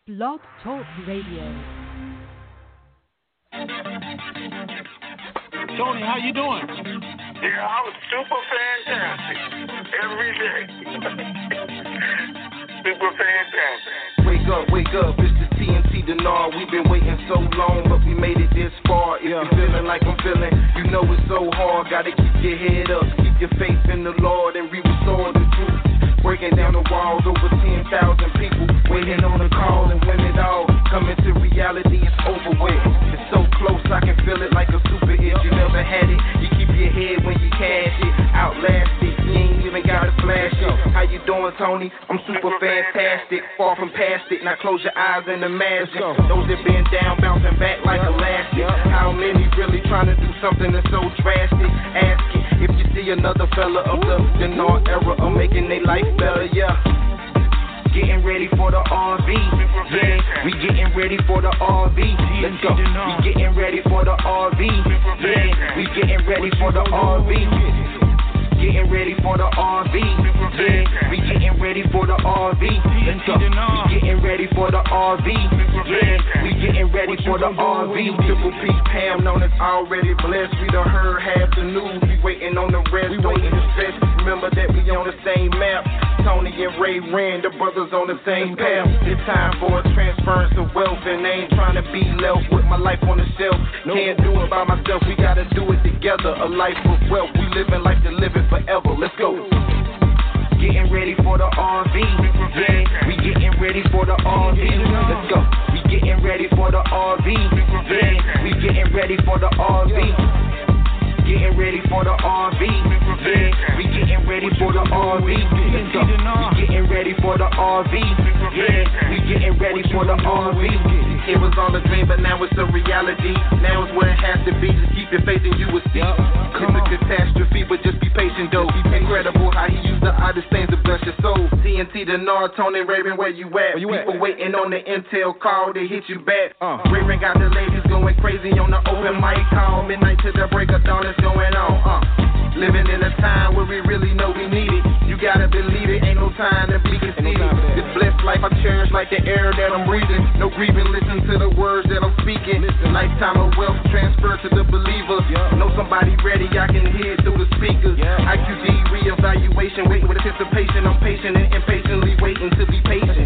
Blog Talk Radio. Tony, how you doing? Yeah, I'm super fantastic every day. Super fantastic. Wake up, it's the TNT Denard. We've been waiting so long, but we made it this far. If you're feeling like I'm feeling, you know it's so hard. Gotta keep your head up, keep your faith in the Lord, and restore the truth. Breaking down the walls, over 10,000 people waiting on a call, and when it all come into reality, it's over with. It's so close, I can feel it like a super hit. You never had it, you keep your head when you cash it. Outlast it, you ain't even gotta flash it. How you doing, Tony? I'm super fantastic, far from past it. Now close your eyes and imagine those that been down, bouncing back like elastic. How many really trying to do something that's so drastic? Ask it if you see another fella of the Denard era of making their life better, yeah. Getting ready for the RV, yeah. We getting ready for the RV. Let's go. We getting ready for the RV, yeah. We getting ready for the RV. Getting ready for the RV, yeah. We getting ready for the RV. Let's go. We getting ready for the RV, yeah. We getting ready for the RV. Triple P Pam known as already blessed. We done heard half the news. We waiting on the rest. Don't even stress. Remember that we on the same map. Tony and Ray Rand, the brothers on the same path. It's time for a transference of wealth, and they ain't trying to be left with my life on the shelf. Can't do it by myself, we gotta do it together. A life of wealth, we living life to live it forever. Let's go. Getting ready for the RV, yeah. We getting ready for the RV. Let's go. We getting ready for the RV, yeah. We getting ready for the RV. Getting ready for the RV, yeah. We getting ready for the RV. Let's go. We getting ready for the RV, yeah. We getting ready for the RV. It was all a dream, but now it's a reality. Now it's where it has to be. Just keep your faith and you will see. It's a catastrophe, but just be patient though. Incredible how he used the oddest things to bless your soul. TNT Denard, Tony Raven, where you at? People waiting on the intel call to hit you back. Raven got the ladies going crazy on the open mic call. Midnight to the break of dawn is going on. Living in a time where we really know we need it. You gotta believe it, ain't no time to be conceited. This blessed life I cherish like the air that I'm breathing. No grieving, listen to the words that I'm speaking. Lifetime of wealth transfer to the believer. Know somebody ready, I can hear it through the speakers. IQD reevaluation, waiting with anticipation. I'm patient and impatiently waiting to be patient.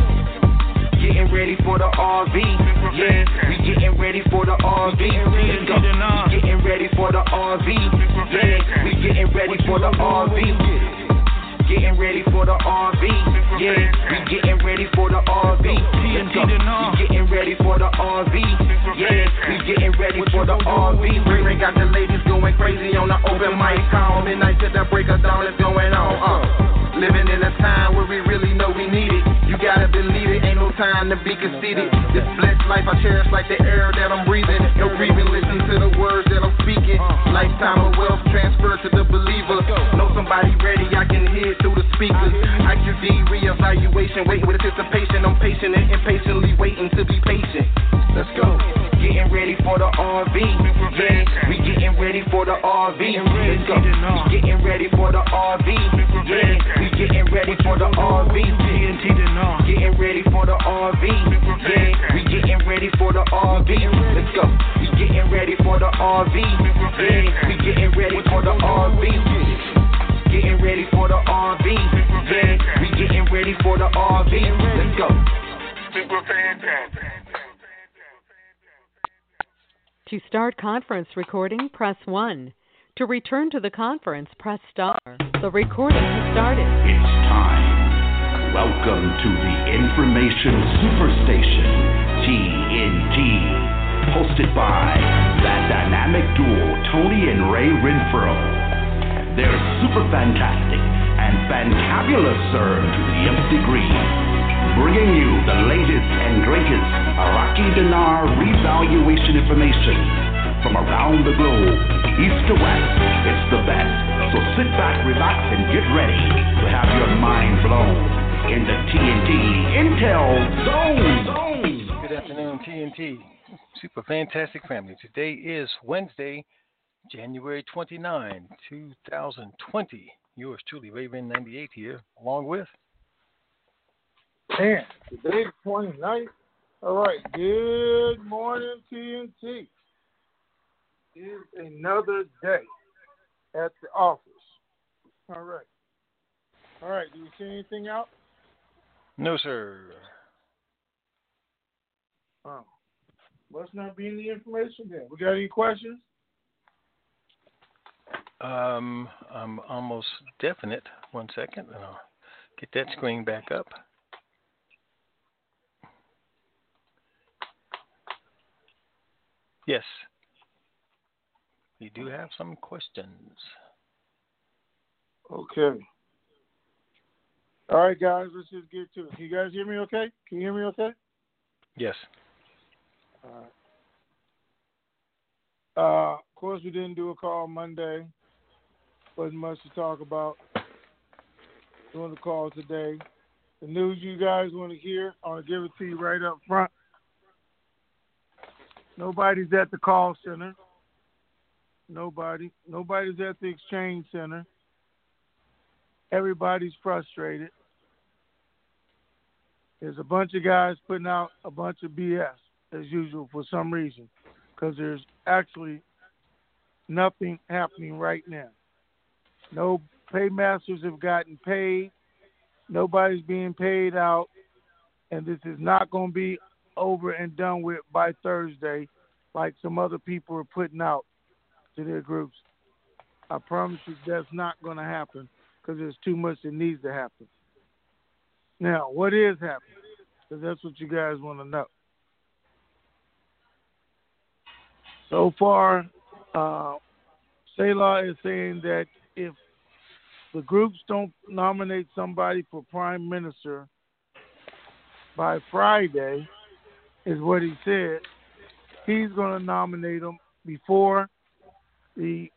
Getting ready for the RV, yeah. We getting ready for the RV. Let's go. We getting ready for the RV, yeah. We getting ready for the RV. Getting ready for the RV, yeah. We getting ready for the RV. Let's go. We getting ready for the RV, yeah. We getting ready for the RV. Ray got the ladies going crazy on the open mic call. Midnight to the break of dawn is going on. Living in a time where we really know we need it. You gotta believe it, ain't no time to be conceited. This blessed life I cherish like the air that I'm breathing. No grieving, listen to the words that I'm speaking. Lifetime of wealth transfer to the believer. Know somebody ready, I can hear it through the speakers. IQD reevaluation, waiting with anticipation. I'm patient and impatiently waiting to be patient. Let's go. Getting ready for the RV, yeah. We getting ready for the RV. Let's go. We getting ready for the RV, yeah. We getting ready for the RV. Getting ready for the RV, yeah. We getting ready for the RV. Let's go. We getting ready for the RV, yeah. We getting ready for the RV. Getting ready for the RV, yeah. We getting ready for the RV. Let's go. Super fantastic. To start conference recording, press 1. To return to the conference, press star. The recording has started. It's time. Welcome to the Information Superstation, TNT. Hosted by that dynamic duo, Tony and Ray Renfro. They're super fantastic and fantabulous, sir, to the nth degree. Bringing you the latest and greatest Iraqi dinar revaluation information from around the globe, east to west. It's the best. So sit back, relax, and get ready to have your mind blown in the TNT Intel Zone. Good afternoon, TNT. Super fantastic family. Today is Wednesday, January 29, 2020. Yours truly, Raven 98 here, along with Man, today's 29th. All right. Good morning, TNT. It's another day at the office. All right. All right. Do you see anything out? No, sir. Oh. Must not be any information then. We got any questions? I'm almost definite. 1 second, and I'll get that screen back up. Yes. We do have some questions. Okay. All right, guys. Let's just get to it. Can you guys hear me okay? Can you hear me okay? Yes. All right. Of course, we didn't do a call Monday. Wasn't much to talk about. Doing the call today. The news you guys want to hear, I want to give it to you right up front. Nobody's at the call center. Nobody. Nobody's at the exchange center. Everybody's frustrated. There's a bunch of guys putting out a bunch of BS, as usual, for some reason, because there's actually nothing happening right now. No paymasters have gotten paid. Nobody's being paid out. And this is not going to be over and done with by Thursday like some other people are putting out to their groups. I promise you that's not going to happen because there's too much that needs to happen. Now, what is happening? Because that's what you guys want to know. So far, Selah is saying that if the groups don't nominate somebody for prime minister by Friday, is what he said, he's going to nominate them before the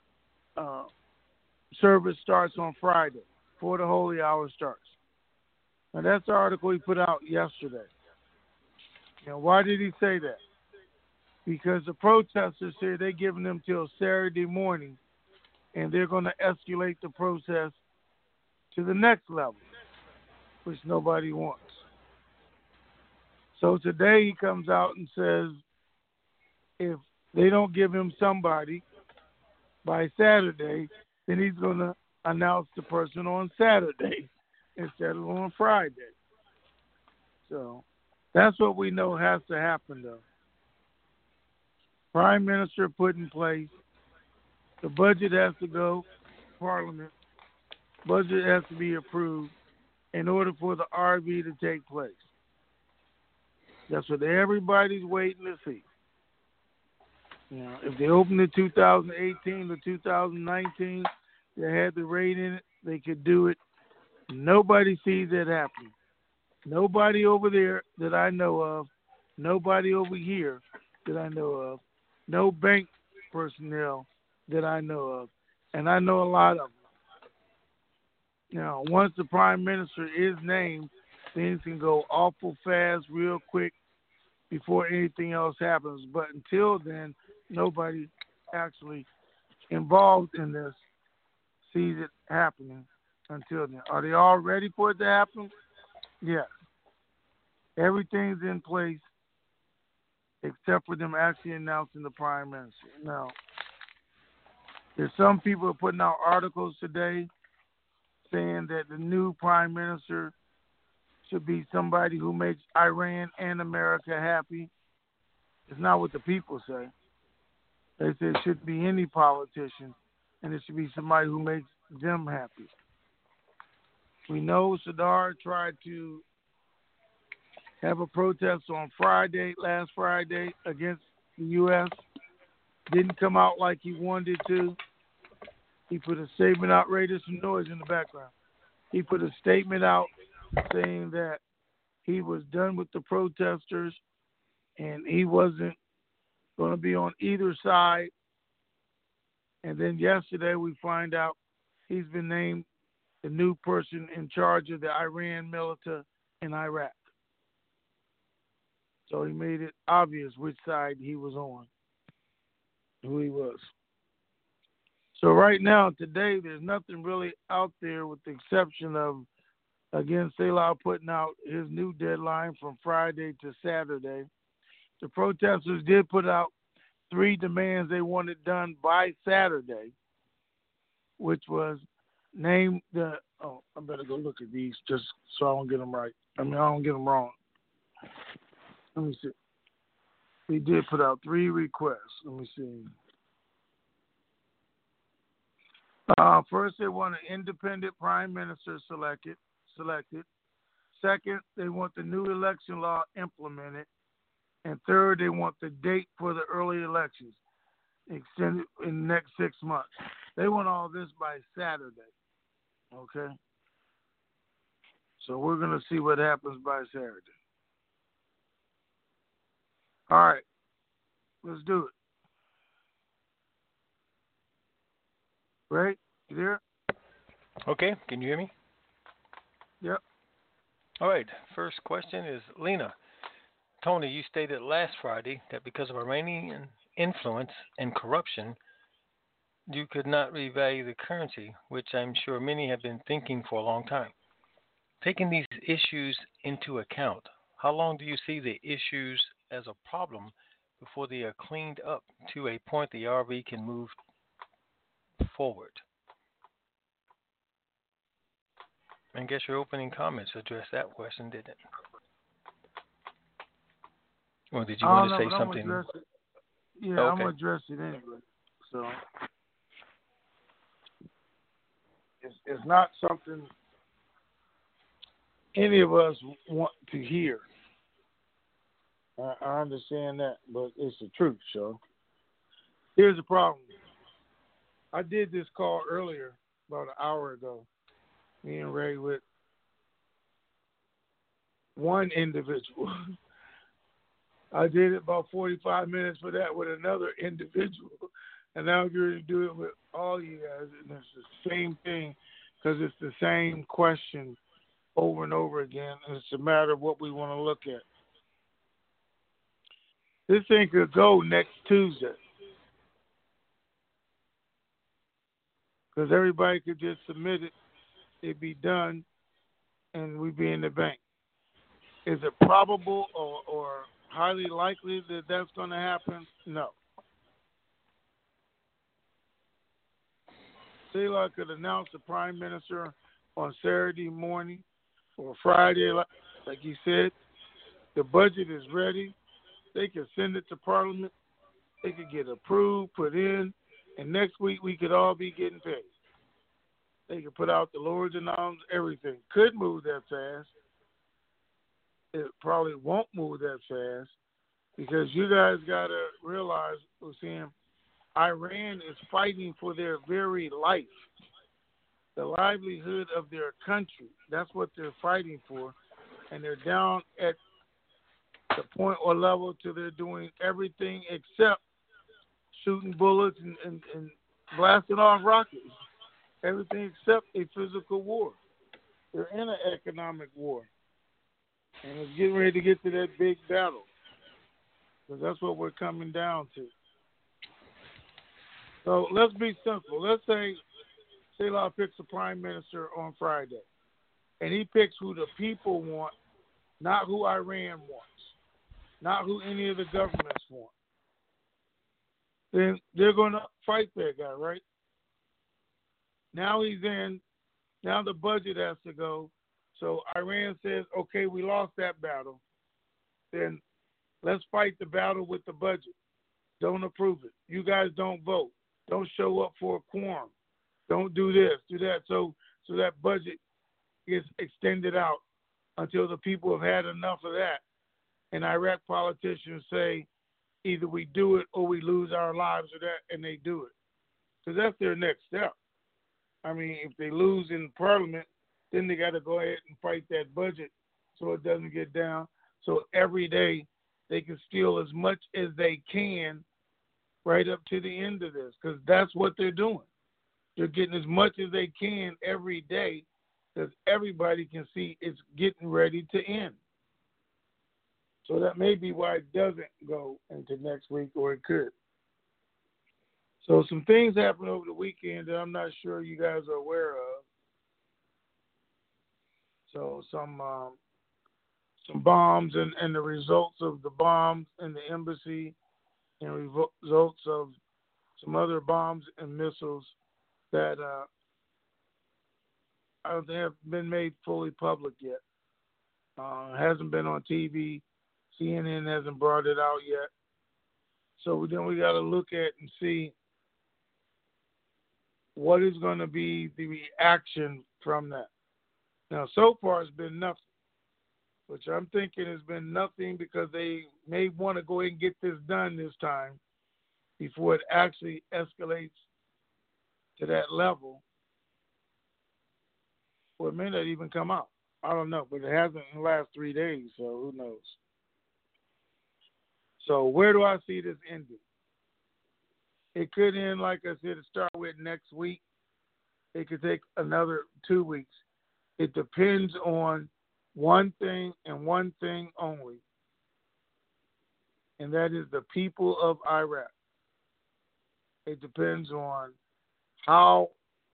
service starts on Friday, before the holy hour starts. Now, that's the article he put out yesterday. Now, why did he say that? Because the protesters say they're giving them till Saturday morning, and they're going to escalate the process to the next level, which nobody wants. So today he comes out and says if they don't give him somebody by Saturday, then he's going to announce the person on Saturday instead of on Friday. So that's what we know has to happen, though. Prime Minister put in place. The budget has to go to Parliament. Budget has to be approved in order for the RV to take place. That's what everybody's waiting to see. You know, if they open in 2018 or 2019, they had the rate in it, they could do it. Nobody sees it happening. Nobody over there that I know of. Nobody over here that I know of. No bank personnel that I know of. And I know a lot of them. Now, once the prime minister is named, things can go awful fast, real quick, before anything else happens. But until then, nobody actually involved in this sees it happening until then. Are they all ready for it to happen? Yes. Everything's in place except for them actually announcing the prime minister. Now, there's some people are putting out articles today saying that the new prime minister should be somebody who makes Iran and America happy. It's not what the people say. They say it shouldn't be any politician, and it should be somebody who makes them happy. We know Sadr tried to have a protest on last Friday, against the U.S. Didn't come out like he wanted to. He put a statement out. Ray, there's some noise in the background. He put a statement out saying that he was done with the protesters and he wasn't going to be on either side. And then yesterday we find out he's been named the new person in charge of the Iran militia in Iraq. So he made it obvious which side he was on, who he was. So right now, today, there's nothing really out there with the exception of Again, Selah putting out his new deadline from Friday to Saturday. The protesters did put out 3 demands they wanted done by Saturday, which was name the. Oh, I better go look at these just so I don't get them right. I don't get them wrong. Let me see. We did put out 3 requests. Let me see. First, they want an independent prime minister selected. Second, they want the new election law implemented. And third, they want the date for the early elections extended in the next 6 months. They want all this by Saturday. Okay? So we're going to see what happens by Saturday. All right. Let's do it. Ray, you there? Okay, can you hear me? Yep. All right, first question is Lena. Tony, you stated last Friday that because of Iranian influence and corruption, you could not revalue the currency, which I'm sure many have been thinking for a long time. Taking these issues into account, how long do you see the issues as a problem before they are cleaned up to a point the RV can move forward? I guess your opening comments addressed that question, didn't it? Or did you want to say something? Yeah, okay. I'm going to address it anyway. So it's not something any of us want to hear. I understand that, but it's the truth, so. Here's the problem. I did this call earlier, about an hour ago, me and Ray, with one individual. I did it about 45 minutes for that with another individual. And now I'm going to do it with all you guys. And it's the same thing because it's the same question over and over again. And it's a matter of what we want to look at. This thing could go next Tuesday. Because everybody could just submit it. It'd be done. And we'd be in the bank. Is it probable or highly likely that that's going to happen? No. Selah could announce the prime minister on Saturday morning or Friday, like he said. The budget is ready. They could send it to Parliament. They could get approved, put in, and next week we could all be getting paid. They could put out the lords and arms, everything. Could move that fast. It probably won't move that fast because you guys got to realize, Lucien, Iran is fighting for their very life, the livelihood of their country. That's what they're fighting for. And they're down at the point or level to they're doing everything except shooting bullets and blasting off rockets. Everything except a physical war. They're in an economic war. And it's getting ready to get to that big battle. Because that's what we're coming down to. So let's be simple. Let's say Selah picks a prime minister on Friday. And he picks who the people want, not who Iran wants, not who any of the governments want. Then they're going to fight that guy, right? Now he's in. Now the budget has to go. So Iran says, okay, we lost that battle. Then let's fight the battle with the budget. Don't approve it. You guys don't vote. Don't show up for a quorum. Don't do this, do that. So that budget gets extended out until the people have had enough of that. And Iraq politicians say either we do it or we lose our lives or that, and they do it. Because that's their next step. I mean, if they lose in Parliament, then they got to go ahead and fight that budget so it doesn't get down. So every day they can steal as much as they can right up to the end of this because that's what they're doing. They're getting as much as they can every day because everybody can see it's getting ready to end. So that may be why it doesn't go into next week, or it could. So some things happened over the weekend that I'm not sure you guys are aware of. So some bombs and the results of the bombs in the embassy and results of some other bombs and missiles that I don't think have been made fully public yet. Hasn't been on TV. CNN hasn't brought it out yet. So then we got to look at and see what is going to be the reaction from that. Now, so far it's been nothing, which I'm thinking has been nothing because they may want to go ahead and get this done this time before it actually escalates to that level. Or it may not even come out. I don't know, but it hasn't in the last 3 days, so who knows? So where do I see this ending? It could end, like I said, to start with next week. It could take another 2 weeks. It depends on one thing and one thing only, and that is the people of Iraq. It depends on how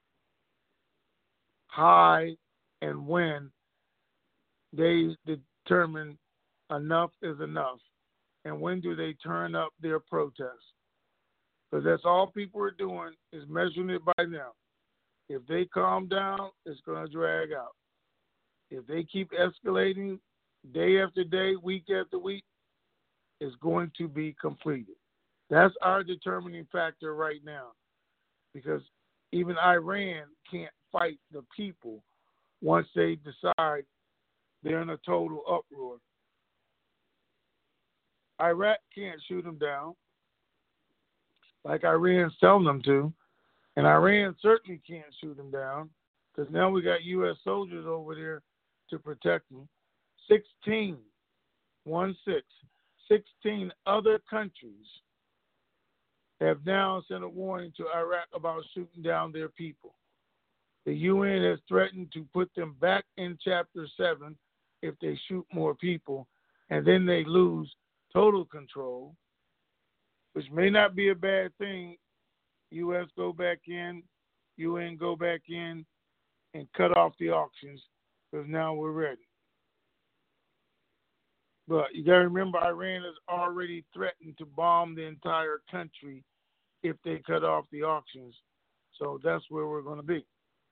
high and when they determine enough is enough, and when do they turn up their protests. Because that's all people are doing is measuring it by them. If they calm down, it's going to drag out. If they keep escalating day after day, week after week, it's going to be completed. That's our determining factor right now, because even Iran can't fight the people once they decide they're in a total uproar. Iraq can't shoot them down like Iran's telling them to, and Iran certainly can't shoot them down because now we got U.S. soldiers over there to protect them. 16 other countries have now sent a warning to Iraq about shooting down their people. The UN has threatened to put them back in Chapter 7 if they shoot more people, and then they lose total control, which may not be a bad thing. U.S. go back in, UN go back in, and cut off the auctions because now we're ready. But you got to remember, Iran has already threatened to bomb the entire country if they cut off the auctions. So that's where we're going to be.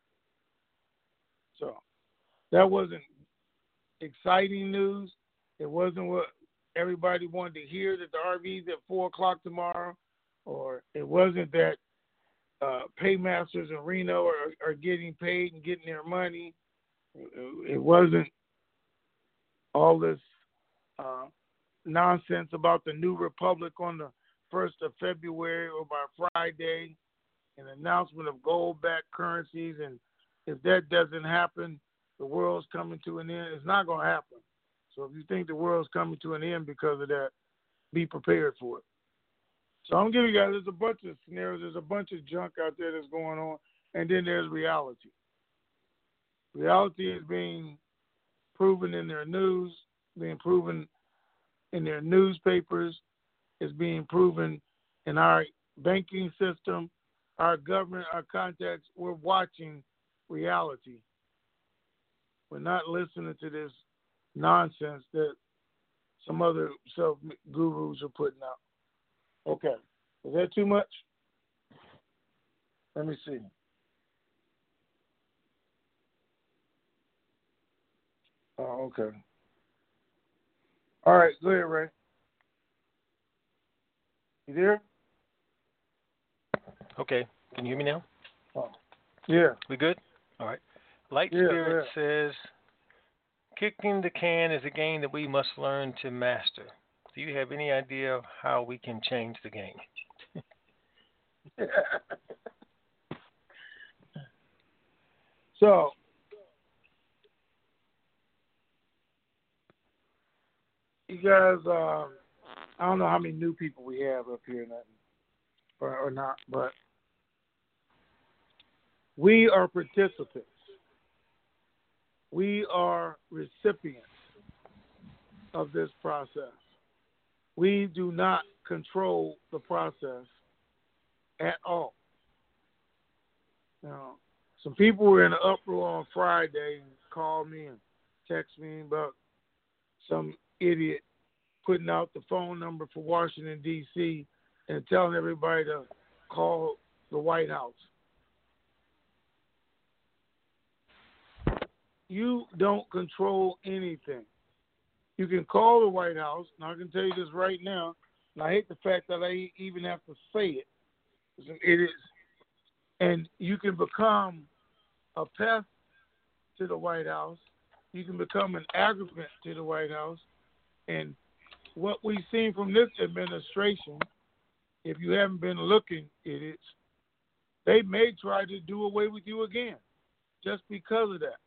So that wasn't exciting news. It wasn't what everybody wanted to hear, that the RV's at 4 o'clock tomorrow, or it wasn't that paymasters in Reno are getting paid and getting their money. It wasn't all this nonsense about the new republic on the 1st of February or by Friday, an announcement of gold-backed currencies, and if that doesn't happen, the world's coming to an end. It's not going to happen. So if you think the world's coming to an end because of that, be prepared for it. So I'm giving you guys, there's a bunch of scenarios, there's a bunch of junk out there that's going on, and then there's reality. Reality is being proven in their news, being proven in their newspapers, is being proven in our banking system, our government, our contacts. We're watching reality. We're not listening to this nonsense that some other self-gurus are putting out. Okay. Is that too much? Let me see. Oh, okay. All right, go ahead, Ray. You there? Okay. Can you hear me now? Oh. Yeah. We good? All right. Light Spirit says, kicking the can is a game that we must learn to master. Do you have any idea of how we can change the game? So, you guys, I don't know how many new people we have up here or not, but we are participants. We are recipients of this process. We do not control the process at all. Now, some people were in an uproar on Friday and called me and text me about some idiot putting out the phone number for Washington, D.C. and telling everybody to call the White House. You don't control anything. You can call the White House, and I can tell you this right now, and I hate the fact that I even have to say it. It is, and you can become a pest to the White House. You can become an aggravant to the White House. And what we've seen from this administration, if you haven't been looking, idiots, they may try to do away with you again just because of that.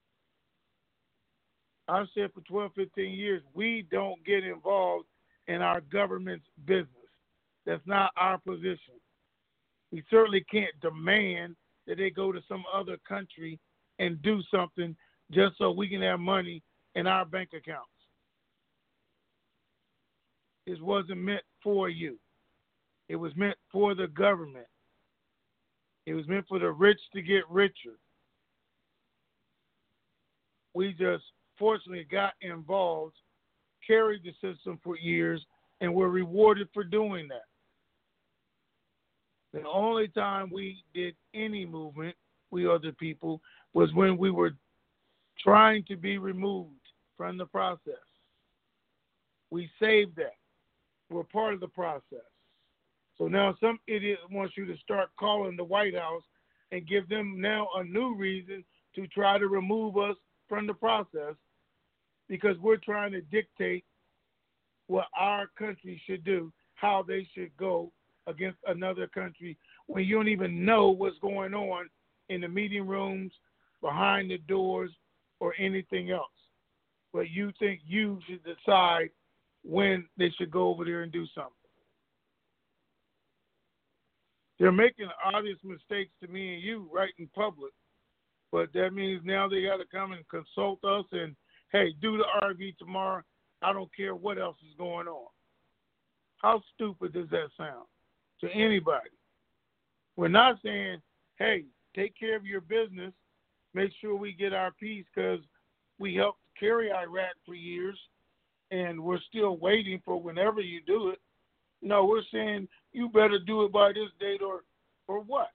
I've said for 12, 15 years, we don't get involved in our government's business. That's not our position. We certainly can't demand that they go to some other country and do something just so we can have money in our bank accounts. It wasn't meant for you. It was meant for the government. It was meant for the rich to get richer. We just fortunately got involved, carried the system for years, and were rewarded for doing that. The only time we did any movement, we other people, was when we were trying to be removed from the process. We saved that. We're part of the process. So now some idiot wants you to start calling the White House and give them now a new reason to try to remove us from the process because we're trying to dictate what our country should do, how they should go against another country when you don't even know what's going on in the meeting rooms, behind the doors, or anything else. But you think you should decide when they should go over there and do something. They're making obvious mistakes to me and you right in public, but that means now they got to come and consult us and, hey, do the RV tomorrow. I don't care what else is going on. How stupid does that sound to anybody? We're not saying, hey, take care of your business, make sure we get our peace because we helped carry Iraq for years and we're still waiting for whenever you do it. No, we're saying you better do it by this date or what?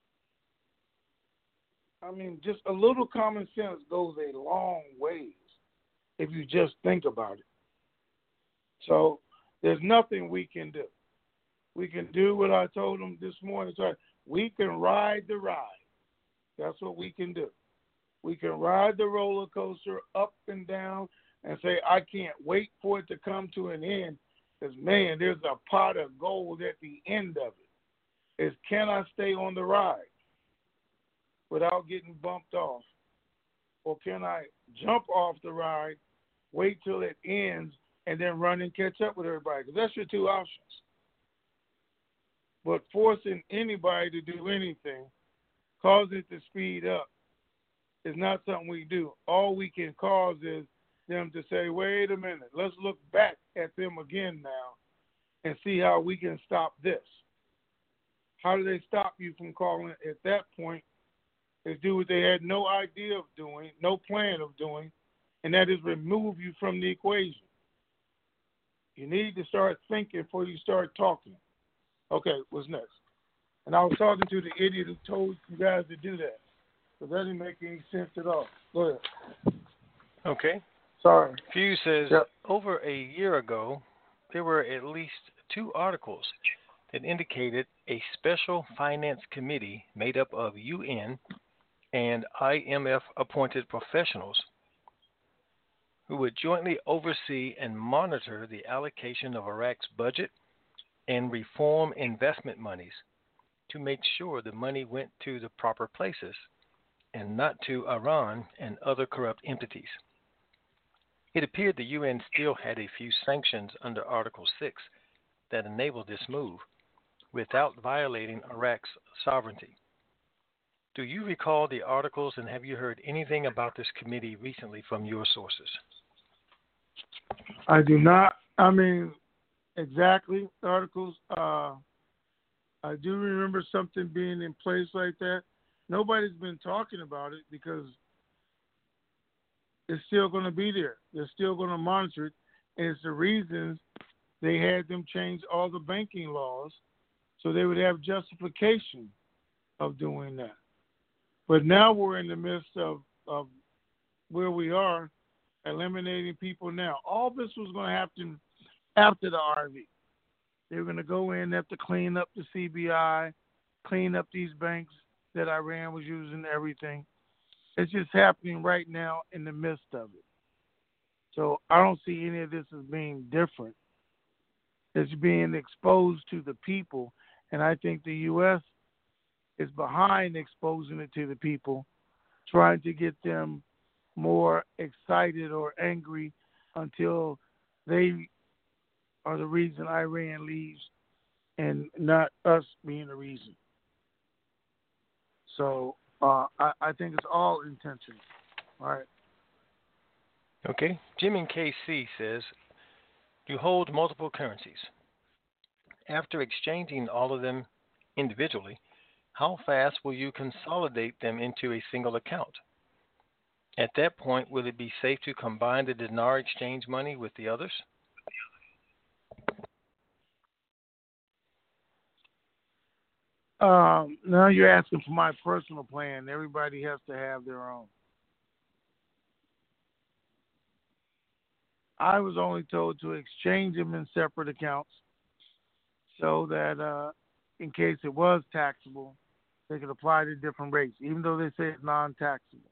I mean, just a little common sense goes a long ways if you just think about it. So there's nothing we can do. We can do what I told them this morning. So we can ride the ride. That's what we can do. We can ride the roller coaster up and down and say, I can't wait for it to come to an end. Because, man, there's a pot of gold at the end of it. Is can I stay on the ride without getting bumped off? Or can I jump off the ride, wait till it ends, and then run and catch up with everybody? Because that's your two options. But forcing anybody to do anything, causing it to speed up, is not something we do. All we can cause is them to say, wait a minute, let's look back at them again now and see how we can stop this. How do they stop you from calling at that point? Is do what they had no idea of doing, no plan of doing, and that is remove you from the equation. You need to start thinking before you start talking. Okay, what's next? And I was talking to the idiot who told you guys to do that. So that didn't make any sense at all. Go ahead. Okay. Sorry. Few says, yep. Over a year ago, there were at least 2 articles that indicated a special finance committee made up of UN and IMF-appointed professionals who would jointly oversee and monitor the allocation of Iraq's budget and reform investment monies to make sure the money went to the proper places and not to Iran and other corrupt entities. It appeared the UN still had a few sanctions under Article 6 that enabled this move without violating Iraq's sovereignty. Do you recall the articles, and have you heard anything about this committee recently from your sources? I do not. I mean, exactly, articles. I do remember something being in place like that. Nobody's been talking about it because it's still going to be there. They're still going to monitor it. And it's the reasons they had them change all the banking laws so they would have justification of doing that. But now we're in the midst of where we are, eliminating people now. All this was going to happen after the RV. They were going to go in, have to clean up the CBI, clean up these banks that Iran was using, everything. It's just happening right now in the midst of it. So I don't see any of this as being different. It's being exposed to the people, and I think the U.S. is behind exposing it to the people, trying to get them more excited or angry until they are the reason Iran leaves and not us being the reason. So I think it's all intentional. All right. Okay. Jim in KC says, you hold multiple currencies. After exchanging all of them individually, how fast will you consolidate them into a single account? At that point, will it be safe to combine the dinar exchange money with the others? Now you're asking for my personal plan. Everybody has to have their own. I was only told to exchange them in separate accounts so that in case it was taxable, they could apply to different rates, even though they say it's non-taxable.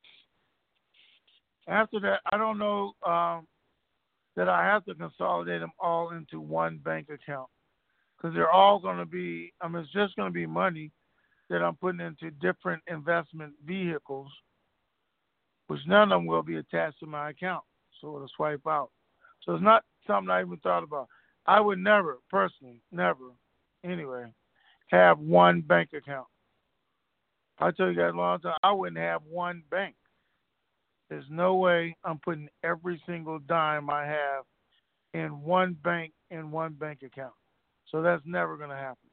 After that, I don't know that I have to consolidate them all into one bank account because they're all going to be, it's just going to be money that I'm putting into different investment vehicles, which none of them will be attached to my account. So it'll swipe out. So it's not something I even thought about. I would never, personally, anyway, have one bank account. I tell you guys a long time, I wouldn't have one bank. There's no way I'm putting every single dime I have in one bank account. So that's never going to happen.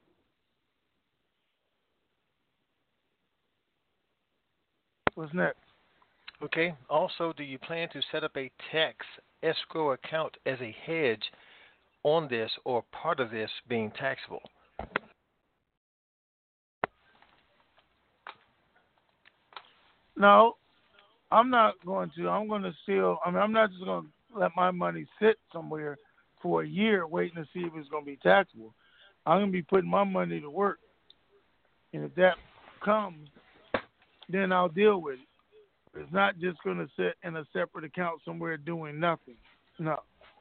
What's next? Okay. Also, do you plan to set up a tax escrow account as a hedge on this or part of this being taxable? No, I'm not going to. I'm going to still, I'm not just going to let my money sit somewhere for a year waiting to see if it's going to be taxable. I'm going to be putting my money to work. And if that comes, then I'll deal with it. It's not just going to sit in a separate account somewhere doing nothing. No.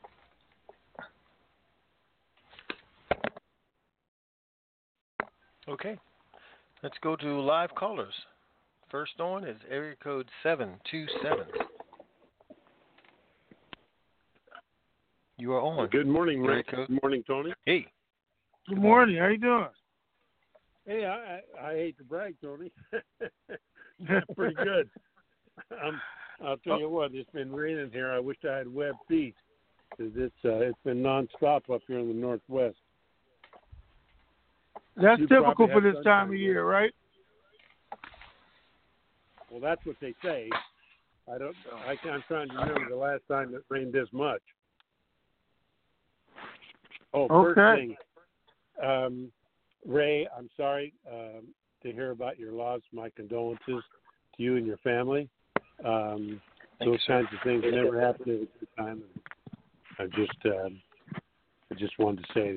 Okay. Let's go to live callers. First on is area code 727. You are on. Good morning, Rick. Good morning, Tony. Hey. Good morning. How you doing? Hey, I hate to brag, Tony. Pretty good. I'll tell you what, it's been raining here. I wish I had web feet because it's been nonstop up here in the Northwest. That's typical for this time of year, right? Well, that's what they say. I'm trying to remember the last time it rained this much. Oh, okay. First thing, Ray, I'm sorry to hear about your loss. My condolences to you and your family. Those kinds of things never happen at a good time. I just wanted to say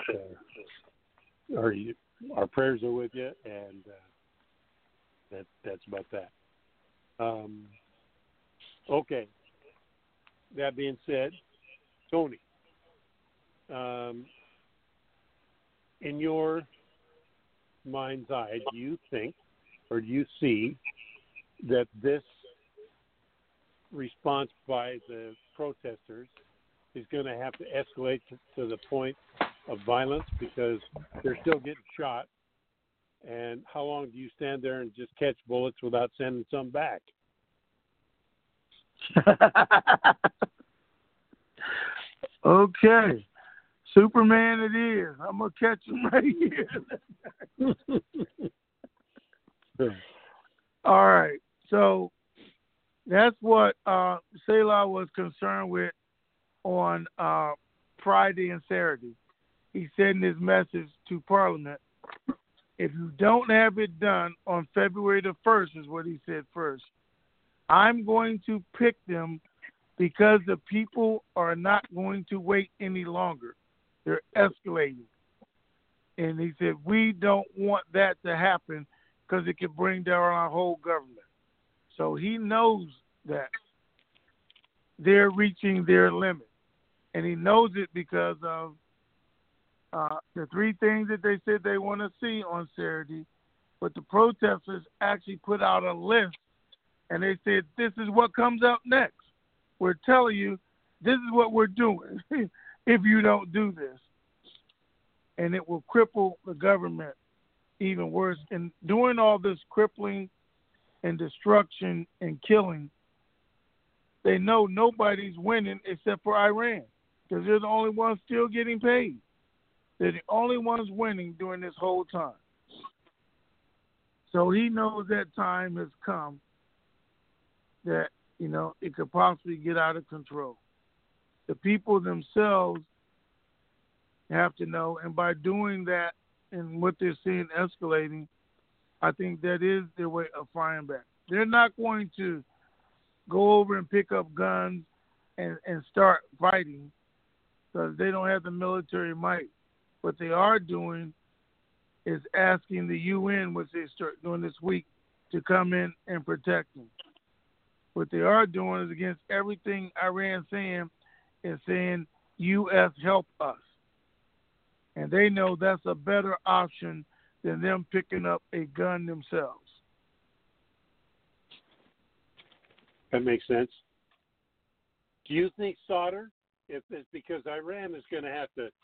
that our prayers are with you, and that's about that. Okay. That being said, Tony, in your mind's eye, do you think or do you see that this response by the protesters is going to have to escalate to the point of violence because they're still getting shot? And how long do you stand there and just catch bullets without sending some back? Okay. Superman it is. I'm going to catch him right here. All right. So That's what Selah was concerned with on Friday and Saturday. He said in his message to Parliament, if you don't have it done on February the 1st, is what he said first, I'm going to pick them because the people are not going to wait any longer. They're escalating. And he said, we don't want that to happen because it could bring down our whole government. So he knows that they're reaching their limit. And he knows it because of the three things that they said they want to see on Saturday. But the protesters actually put out a list, and they said, this is what comes up next. We're telling you, this is what we're doing if you don't do this. And it will cripple the government even worse. And doing all this crippling and destruction and killing, they know nobody's winning except for Iran because they're the only ones still getting paid. They're the only ones winning during this whole time. So he knows that time has come that, it could possibly get out of control. The people themselves have to know, and by doing that and what they're seeing escalating, I think that is their way of fighting back. They're not going to go over and pick up guns and start fighting because they don't have the military might. What they are doing is asking the UN, which they start doing this week, to come in and protect them. What they are doing is against everything Iran's saying, is saying, U.S. help us. And they know that's a better option than them picking up a gun themselves. That makes sense. Do you think, Sauter, if it's because Iran is going to have to,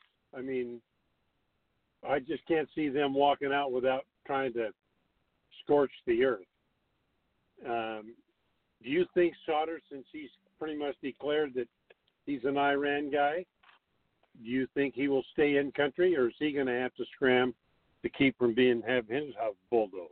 I just can't see them walking out without trying to scorch the earth. Do you think Sauter, since he's pretty much declared that he's an Iran guy, do you think he will stay in country, or is he going to have to scram to keep from have his house bulldozed?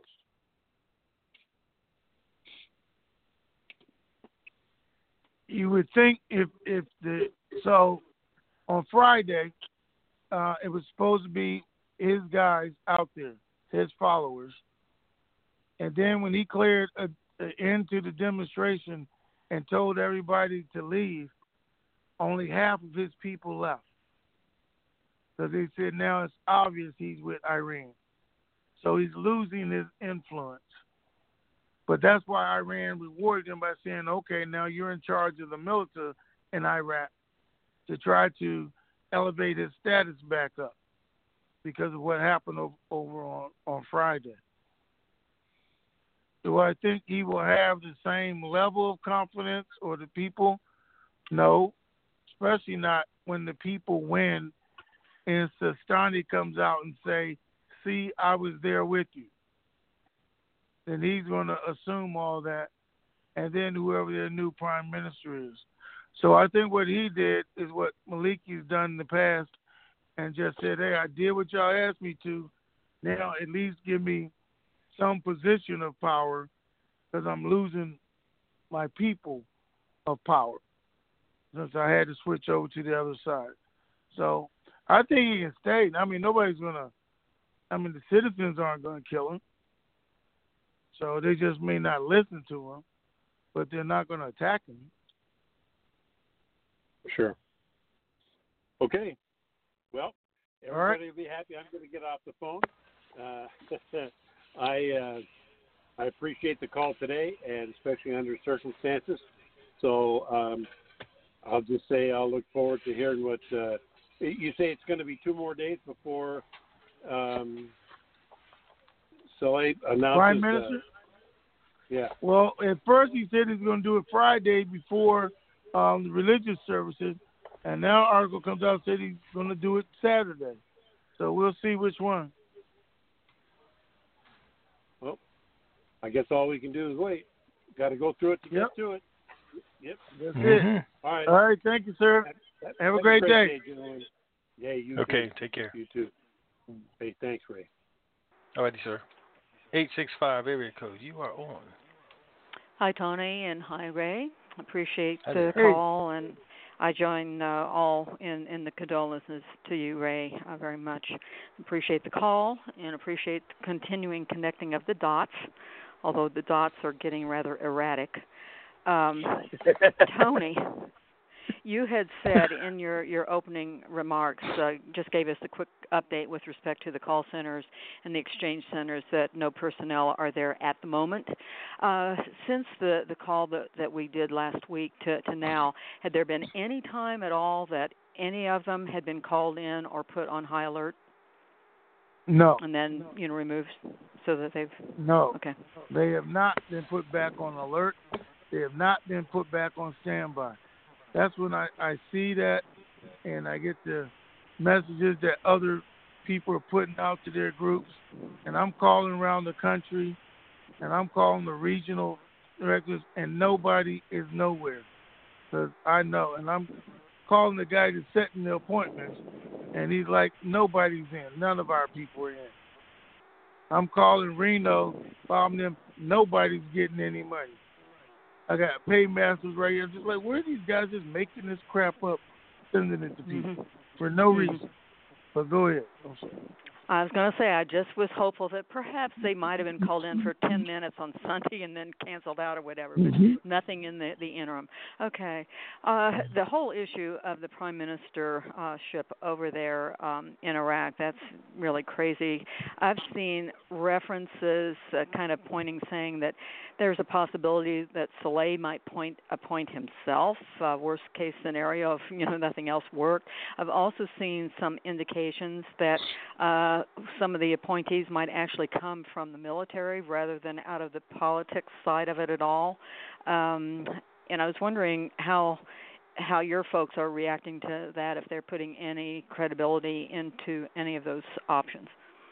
You would think so on Friday, it was supposed to be his guys out there, his followers. And then when he cleared an end to the demonstration and told everybody to leave, only half of his people left. Because they said now it's obvious he's with Iran. So he's losing his influence. But that's why Iran rewarded him by saying, okay, now you're in charge of the military in Iraq to try to elevate his status back up because of what happened over on Friday. Do I think he will have the same level of confidence or the people? No, especially not when the people win and Sistani comes out and say, see, I was there with you. Then he's going to assume all that, and then whoever their new prime minister is. So I think what he did is what Maliki's done in the past and just said, hey, I did what y'all asked me to. Now at least give me some position of power because I'm losing my people of power since I had to switch over to the other side. So I think he can stay. Nobody's going to, the citizens aren't going to kill him. So they just may not listen to him, but they're not going to attack him. Sure. Okay. Well, everybody will be happy. I'm going to get off the phone. I appreciate the call today, and especially under circumstances. So I'll just say I'll look forward to hearing what you say. It's going to be 2 more days before Saleh announces. Prime Minister? Yeah. Well, at first he said he's going to do it Friday before the religious services, and now article comes out and said he's going to do it Saturday. So we'll see which one. Well, I guess all we can do is wait. Got to go through it to get to it. Yep. That's it. All right. All right. Thank you, sir. Have a great day. Yeah, you okay, too. Take care. You too. Hey, thanks, Ray. All righty, sir. 865 area code. You are on. Hi, Tony, and hi, Ray. Appreciate Hi the there. call, and I join all in the condolences to you, Ray. I very much appreciate the call and appreciate the continuing connecting of the dots, although the dots are getting rather erratic. Tony, you had said in your opening remarks, just gave us a quick update with respect to the call centers and the exchange centers that no personnel are there at the moment. Since the call that we did last week to now, had there been any time at all that any of them had been called in or put on high alert? No. And then, removed so that they've... No. Okay. They have not been put back on alert. They have not been put back on standby. That's when I see that, and I get the messages that other people are putting out to their groups, and I'm calling around the country, and I'm calling the regional directors, and nobody is nowhere, because I know. And I'm calling the guy that's setting the appointments, and he's like, nobody's in. None of our people are in. I'm calling Reno, following them. Nobody's getting any money. I got paymasters right here. Just like, where are these guys just making this crap up, sending it to people for no reason? But go ahead. I was going to say, I just was hopeful that perhaps they might have been called in for 10 minutes on Sunday and then canceled out or whatever, but nothing in the interim. Okay. The whole issue of the prime ministership over there in Iraq, that's really crazy. I've seen references kind of saying that there's a possibility that Saleh might appoint himself, worst case scenario if nothing else worked. I've also seen some indications that some of the appointees might actually come from the military rather than out of the politics side of it at all. And I was wondering how your folks are reacting to that, if they're putting any credibility into any of those options.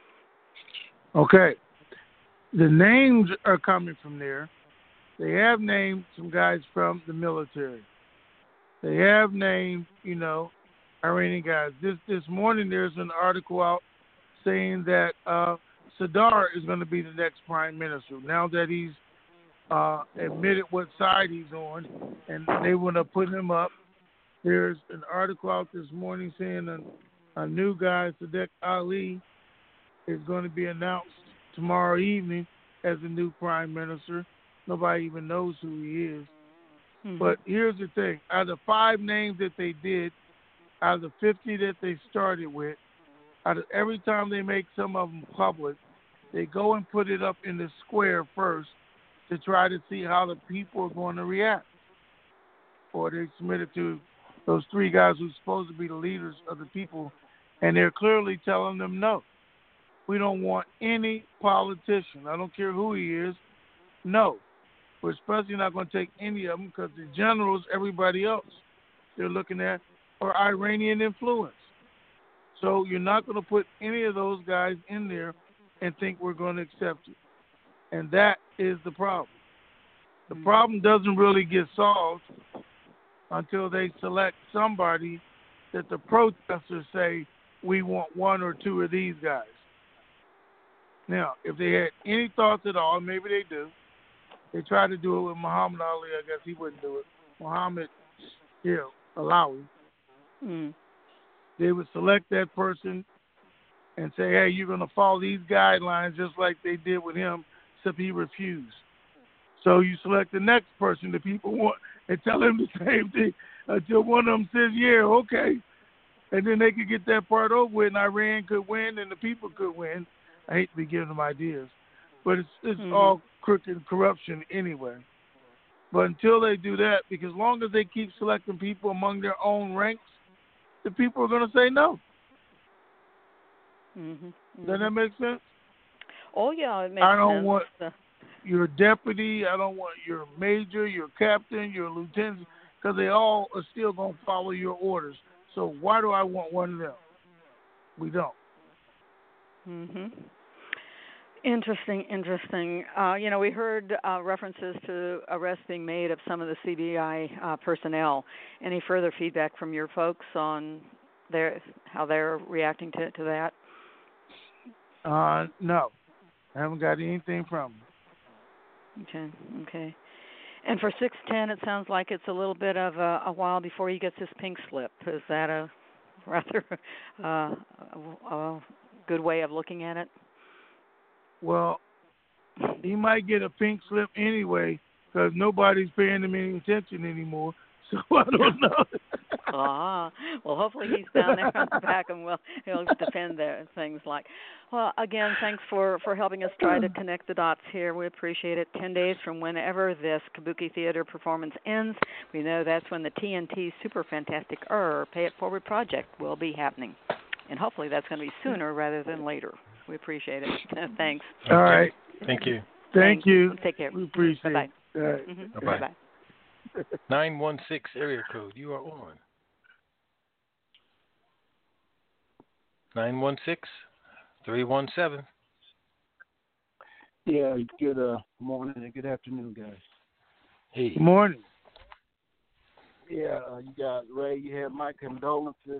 Okay. The names are coming from there. They have named some guys from the military. They have named, Iranian guys. This morning there's an article out saying that Sadr is going to be the next prime minister. Now that he's admitted what side he's on, and they want to put him up. There's an article out this morning saying a new guy, Sadiq Ali, is going to be announced tomorrow evening as the new prime minister. Nobody even knows who he is. But here's the thing. Out of the 5 names that they did, out of the 50 that they started with, out of every time they make some of them public, they go and put it up in the square first to try to see how the people are going to react. Or they submit it to those 3 guys who's supposed to be the leaders of the people, and they're clearly telling them no. We don't want any politician. I don't care who he is. No. We're especially not going to take any of them because the generals, everybody else they're looking at are Iranian influence. So you're not going to put any of those guys in there and think we're going to accept it. And that is the problem. The problem doesn't really get solved until they select somebody that the protesters say, we want 1 or 2 of these guys. Now, if they had any thoughts at all, maybe they do, they tried to do it with Muhammad Ali. I guess he wouldn't do it. Muhammad Alawi. They would select that person and say, hey, you're going to follow these guidelines just like they did with him, except he refused. So you select the next person that people want and tell him the same thing until one of them says, yeah, okay. And then they could get that part over with, and Iran could win and the people could win. I hate to be giving them ideas. But it's all crooked corruption anyway. But until they do that, because as long as they keep selecting people among their own ranks, the people are going to say no. Does that make sense? Oh, yeah, it makes sense. I don't want your deputy, I don't want your major, your captain, your lieutenant, because they all are still going to follow your orders. So why do I want one of them? We don't. Interesting. We heard references to arrests being made of some of the CBI personnel. Any further feedback from your folks on how they're reacting to that? No. I haven't got anything from them. Okay. And for 610, it sounds like it's a little bit of a while before he gets his pink slip. Is that a rather a good way of looking at it? Well, he might get a pink slip anyway because nobody's paying him any attention anymore. So I don't know. Well, hopefully he's down there on the back and he'll defend their things like. Well, again, thanks for helping us try to connect the dots here. We appreciate it. 10 days from whenever this Kabuki Theater performance ends, we know that's when the TNT Super Fantastic Pay It Forward project will be happening. And hopefully that's going to be sooner rather than later. We appreciate it. Thanks. All right. Thank you. Thank you. Take care. We appreciate Bye-bye. it. All right. Mm-hmm. Bye-bye. Bye-bye. 916 area code. You are on. 916-317. Yeah, good morning and good afternoon, guys. Hey. Good morning. Yeah, you got Ray. You have my condolences.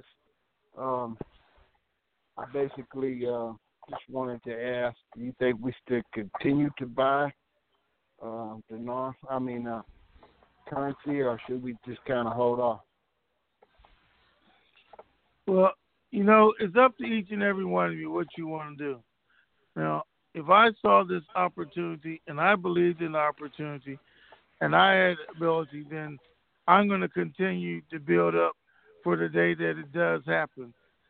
I basically just wanted to ask, do you think we should continue to buy currency, or should we just kind of hold off? Well, it's up to each and every one of you what you want to do. Now, if I saw this opportunity and I believed in the opportunity and I had ability, then I'm going to continue to build up for the day that it does happen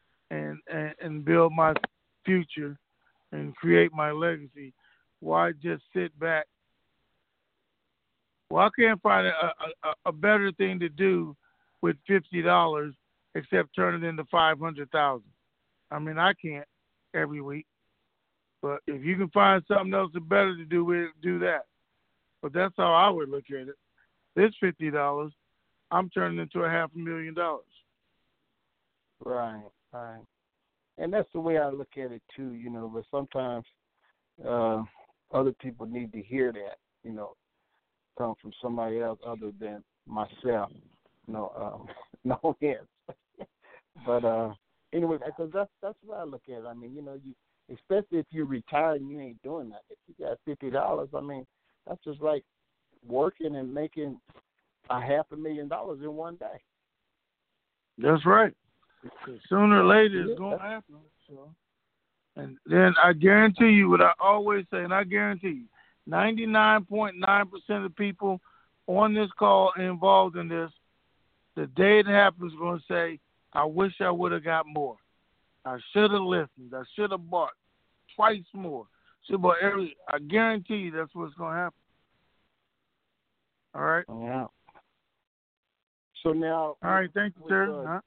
and build my future and create my legacy. Why just sit back? Well, I can't find a better thing to do with $50 except turn it into $500,000. I mean, I can't every week, but if you can find something else better to do with it, do that. But that's how I would look at it. This $50, I'm turning into $500,000. Right. And that's the way I look at it too, but sometimes other people need to hear that, come from somebody else other than myself. No offense. But anyway, because that's what I look at it. I mean, you especially if you're retired and you ain't doing that. If you got $50, I mean, that's just like working and making $500,000 in one day. That's right. Sooner or later it's going to happen. So, and then I guarantee you what I always say, and I guarantee you, 99.9% of people on this call involved in this, the day it happens, are going to say, I wish I would have got more. I should have listened. I should have bought twice more. I guarantee you that's what's going to happen. All right? Yeah. So now. All right. Thank you, sir.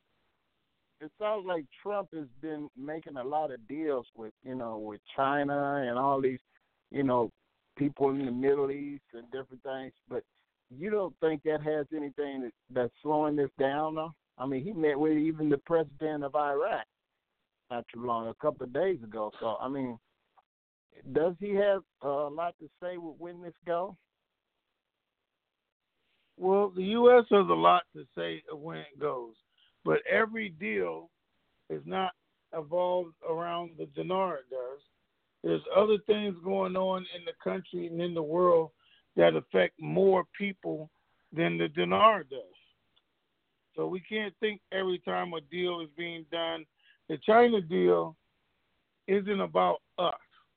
It sounds like Trump has been making a lot of deals with China and all these, people in the Middle East and different things. But you don't think that has anything that's slowing this down, though? I mean, he met with even the president of Iraq not too long, a couple of days ago. So, I mean, does he have a lot to say with when this goes? Well, the U.S. has a lot to say when it goes. But every deal is not evolved around the dinar it does. There's other things going on in the country and in the world that affect more people than the dinar does. So we can't think every time a deal is being done. The China deal isn't about us.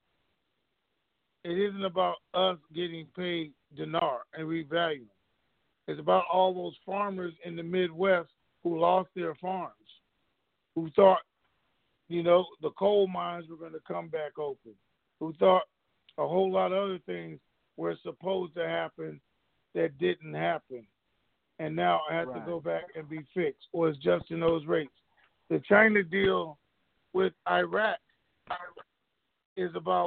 It isn't about us getting paid dinar and revaluing. It's about all those farmers in the Midwest who lost their farms, who thought, the coal mines were going to come back open, who thought a whole lot of other things were supposed to happen that didn't happen. And now I have to go back and be fixed or adjusting those rates. The China deal with Iraq is about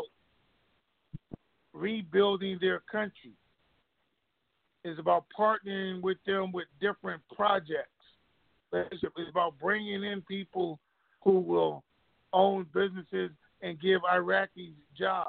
rebuilding their country. It's about partnering with them with different projects. It's about bringing in people who will own businesses and give Iraqis jobs.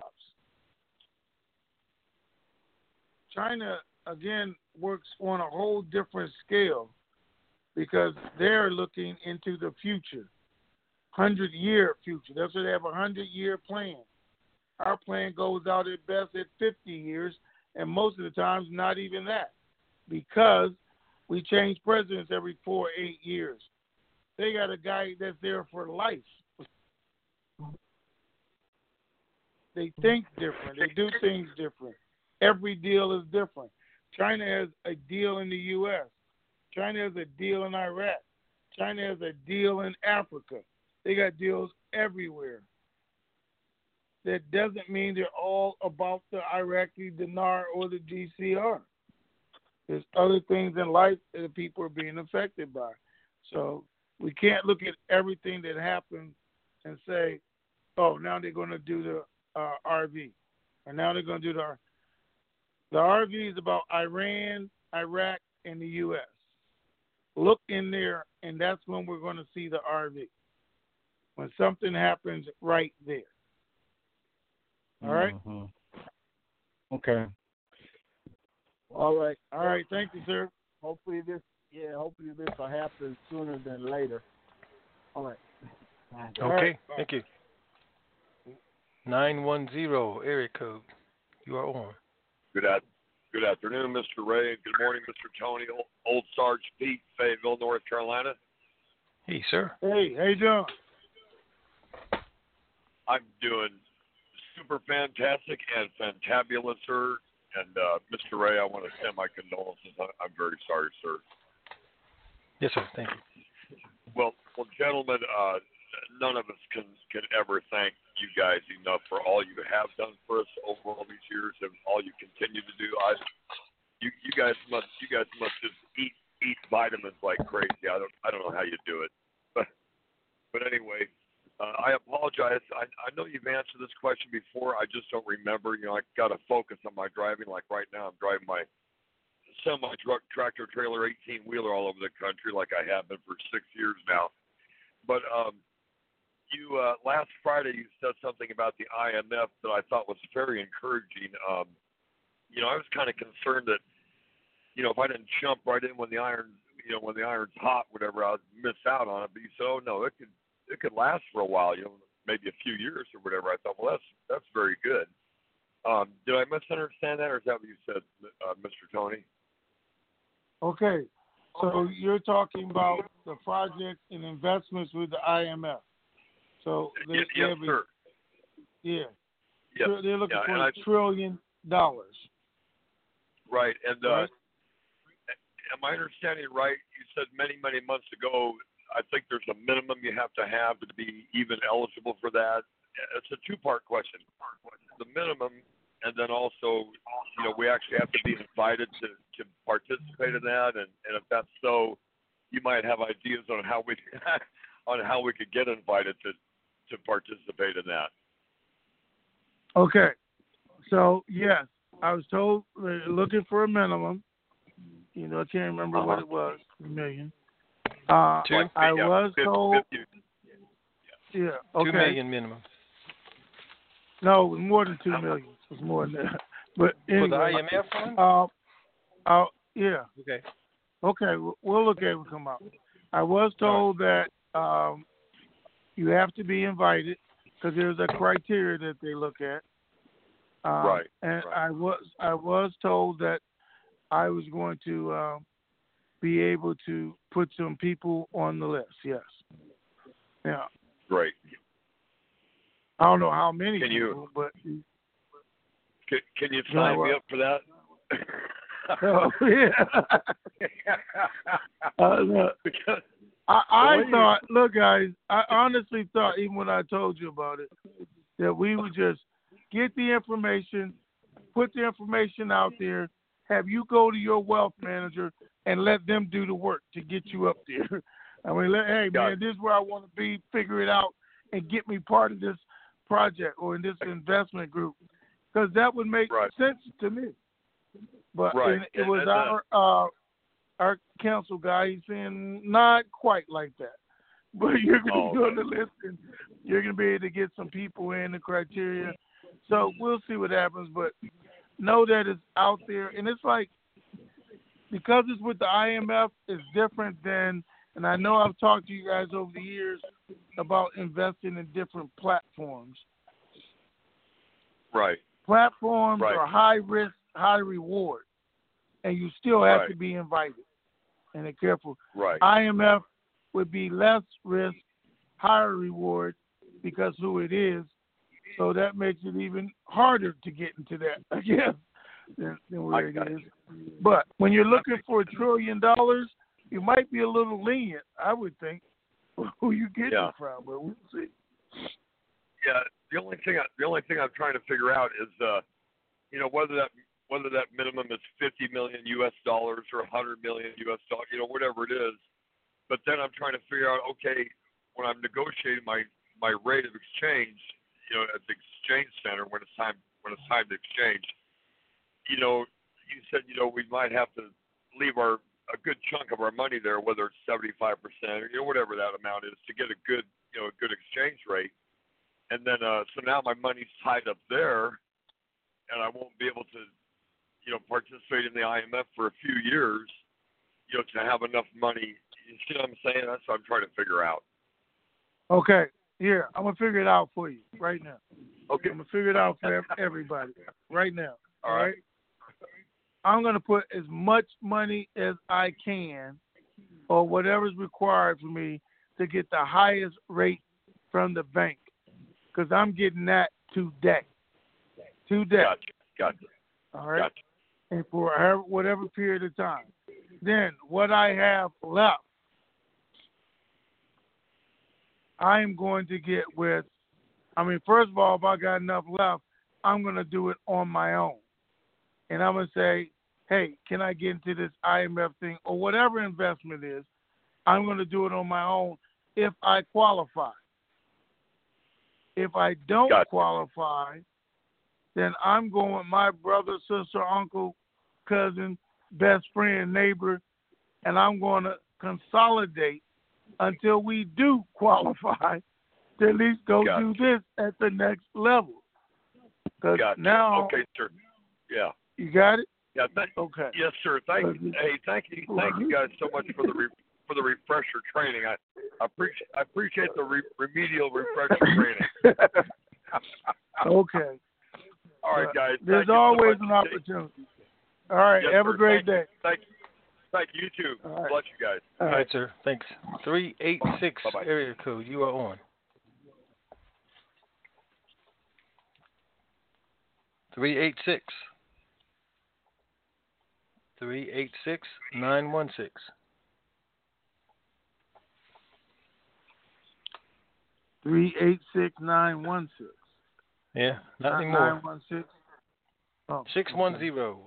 China, again, works on a whole different scale because they're looking into the future, 100-year future. That's why they have a 100-year plan. Our plan goes out at best at 50 years, and most of the times not even that, because we change presidents every 4 or 8 years. They got a guy that's there for life. They think different. They do things different. Every deal is different. China has a deal in the U.S. China has a deal in Iraq. China has a deal in Africa. They got deals everywhere. That doesn't mean they're all about the Iraqi dinar or the GCR. There's other things in life that people are being affected by. So we can't look at everything that happens and say, oh, now they're going to do the RV. And now they're going to do the RV is about Iran, Iraq, and the U.S. Look in there, and that's when we're going to see the RV. When something happens right there. All right? Mm-hmm. Okay. All right. All right. Thank you, sir. Hopefully this will happen sooner than later. All right. Okay. All right. Thank you. 910 area code. You are on. Good afternoon, Mr. Ray. Good morning, Mr. Tony. Old Sarge Pete, Fayetteville, North Carolina. Hey, sir. Hey, how you doing? I'm doing super fantastic and fantabulous, sir. And Mr. Ray, I want to send my condolences. I'm very sorry, sir. Yes, sir. Thank you. Well, gentlemen, none of us can ever thank you guys enough for all you have done for us over all these years and all you continue to do. You guys must just eat vitamins like crazy. I don't know how you do it, but anyway, I apologize. I know you've answered this question before. I just don't remember. I got to focus on my driving. Like right now, I'm driving my semi-truck, tractor trailer, 18-wheeler all over the country, like I have been for 6 years now. But you last Friday you said something about the IMF that I thought was very encouraging. I was kind of concerned that if I didn't jump right in when the iron's hot, whatever, I'd miss out on it. But you said, oh no, it could last for a while, maybe a few years or whatever. I thought, well, that's very good. Did I misunderstand that, or is that what you said, Mr. Tony? Okay, so you're talking about the project and investments with the IMF. So yes, sir. Yeah. Yep. They're looking for $1 trillion. Right, and am I understanding right? You said many, many months ago, I think there's a minimum you have to be even eligible for that. It's a two-part question. The minimum, and then also, we actually have to be invited to participate in that. And if that's so, you might have ideas on how we could get invited to participate in that. Okay. So, yes, I was told they're looking for a minimum. I can't remember what it was, $1 million. I was told. 50. Yeah. Okay. 2 million minimum. No, it was more than 2 million. It was more than that. But anyway, for the IMF fund? Yeah. Okay. Okay, we'll look at it when it come out. I was told that you have to be invited because there's a criteria that they look at. Right. And right. I was told that I was going to be able to put some people on the list. Yes. Yeah. Great. I don't know how many can people, but can you sign me up for that? Oh yeah. I thought, look, guys, I honestly thought, even when I told you about it, that we would just get the information, put the information out there, have you go to your wealth manager and let them do the work to get you up there. I mean, hey, man, this is where I want to be, figure it out, and get me part of this project or in this investment group. Because that would make sense to me. But it was our council guy, he's saying not quite like that. But you're going to be on the list and you're going to be able to get some people in the criteria. So we'll see what happens. But know that it's out there. And it's like, because it's with the IMF, it's different than, and I know I've talked to you guys over the years about investing in different platforms. Right. Platforms are high risk, high reward, and you still have Right. to be invited. And they're careful. Right. IMF would be less risk, higher reward because who it is. So that makes it even harder to get into that, I guess, than where it is. But when you're looking for $1 trillion, you might be a little lenient, I would think, who you get it from. But we'll see. Yeah. The only thing I'm trying to figure out is, whether that minimum is $50 million US dollars or $100 million US dollars, whatever it is. But then I'm trying to figure out, okay, when I'm negotiating my rate of exchange, at the exchange center when it's time to exchange, you said we might have to leave a good chunk of our money there, whether it's 75% or whatever that amount is, to get a good exchange rate. And then so now my money's tied up there, and I won't be able to participate in the IMF for a few years, to have enough money. You see what I'm saying? That's what I'm trying to figure out. Okay. Here, I'm going to figure it out for you right now. Okay. I'm going to figure it out for everybody right now. All right. I'm going to put as much money as I can or whatever's required for me to get the highest rate from the bank because I'm getting that today. Gotcha. All right? Gotcha. And for whatever period of time. Then what I have left, I am going to get with, first of all, if I got enough left, I'm going to do it on my own. And I'm going to say, hey, can I get into this IMF thing or whatever investment is? I'm going to do it on my own if I qualify. If I don't qualify, then I'm going with my brother, sister, uncle, cousin, best friend, neighbor, and I'm going to consolidate until we do qualify to at least go do this at the next level. Because now, okay, sir. Yeah. You got it? Yeah. Okay. Yes, sir. Thank you. Hey, thank you guys so much for the refresher training. I appreciate the remedial refresher training. Okay. All right, guys. There's always an opportunity. All right. Yes, have sir. a great day. Thank you. Thank you. You too. All right. Bless you guys. All right, sir. Thanks. 386 Bye-bye. area code. You are on. 386. 386-916. $386-916. Yeah, nothing more. 916. Oh, 610.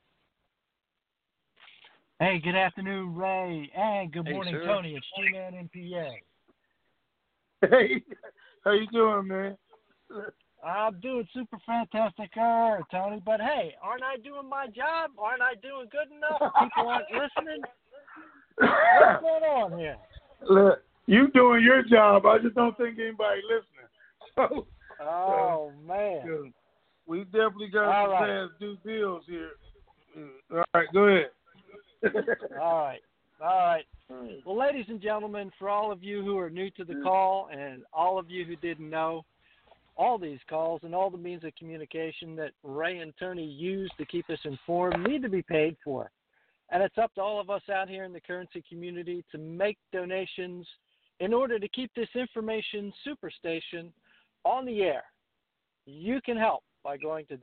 Hey, good afternoon, Ray. And good morning, sir. Tony. It's G-Man NPA. Hey, how you doing, man? I'm doing super fantastic, Tony. But hey, aren't I doing my job? Aren't I doing good enough? People aren't listening. What's going on here? Look, you doing your job. I just don't think anybody listening. Oh, man. We definitely got to pass due deals here. All right, go ahead. All right. Well, ladies and gentlemen, for all of you who are new to the call and all of you who didn't know, all these calls and all the means of communication that Ray and Tony use to keep us informed need to be paid for. And it's up to all of us out here in the currency community to make donations in order to keep this information superstation on the air. You can help by going to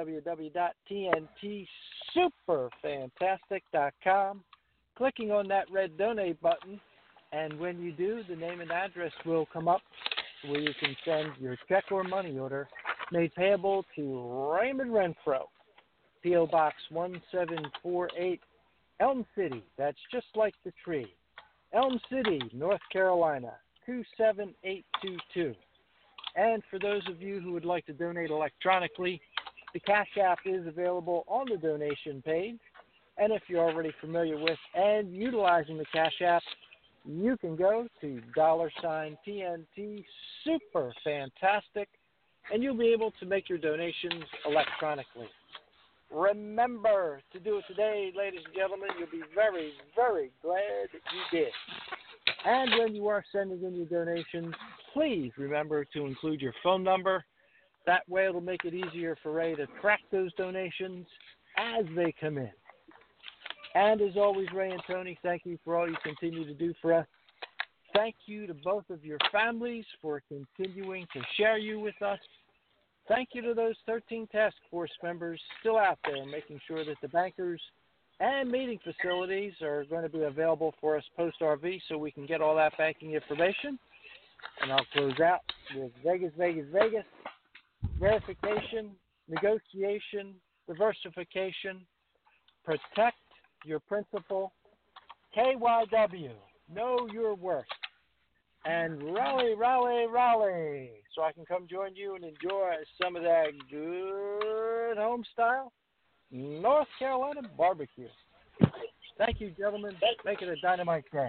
www.tntsuperfantastic.com, clicking on that red donate button, and when you do, the name and address will come up where you can send your check or money order made payable to Raymond Renfro, P.O. Box 1748, Elm City, that's just like the tree, Elm City, North Carolina, 27822. And for those of you who would like to donate electronically, the Cash App is available on the donation page. And if you're already familiar with and utilizing the Cash App, you can go to $TNT Super Fantastic, and you'll be able to make your donations electronically. Remember to do it today, ladies and gentlemen. You'll be very, very glad that you did. And when you are sending in your donations, please remember to include your phone number. That way it'll make it easier for Ray to track those donations. as they come in. And as always, Ray and Tony, thank you for all you continue to do for us. Thank you to both of your families for continuing to share you with us. Thank you to those 13 task force members still out there making sure that the bankers and meeting facilities are going to be available for us post-RV so we can get all that banking information. And I'll close out with Vegas, Vegas, Vegas. Verification, negotiation, diversification, protect your principal, KYW, know your worth, and rally, rally, rally, so I can come join you and enjoy some of that good home-style North Carolina barbecue. Thank you, gentlemen. Make it a dynamite day.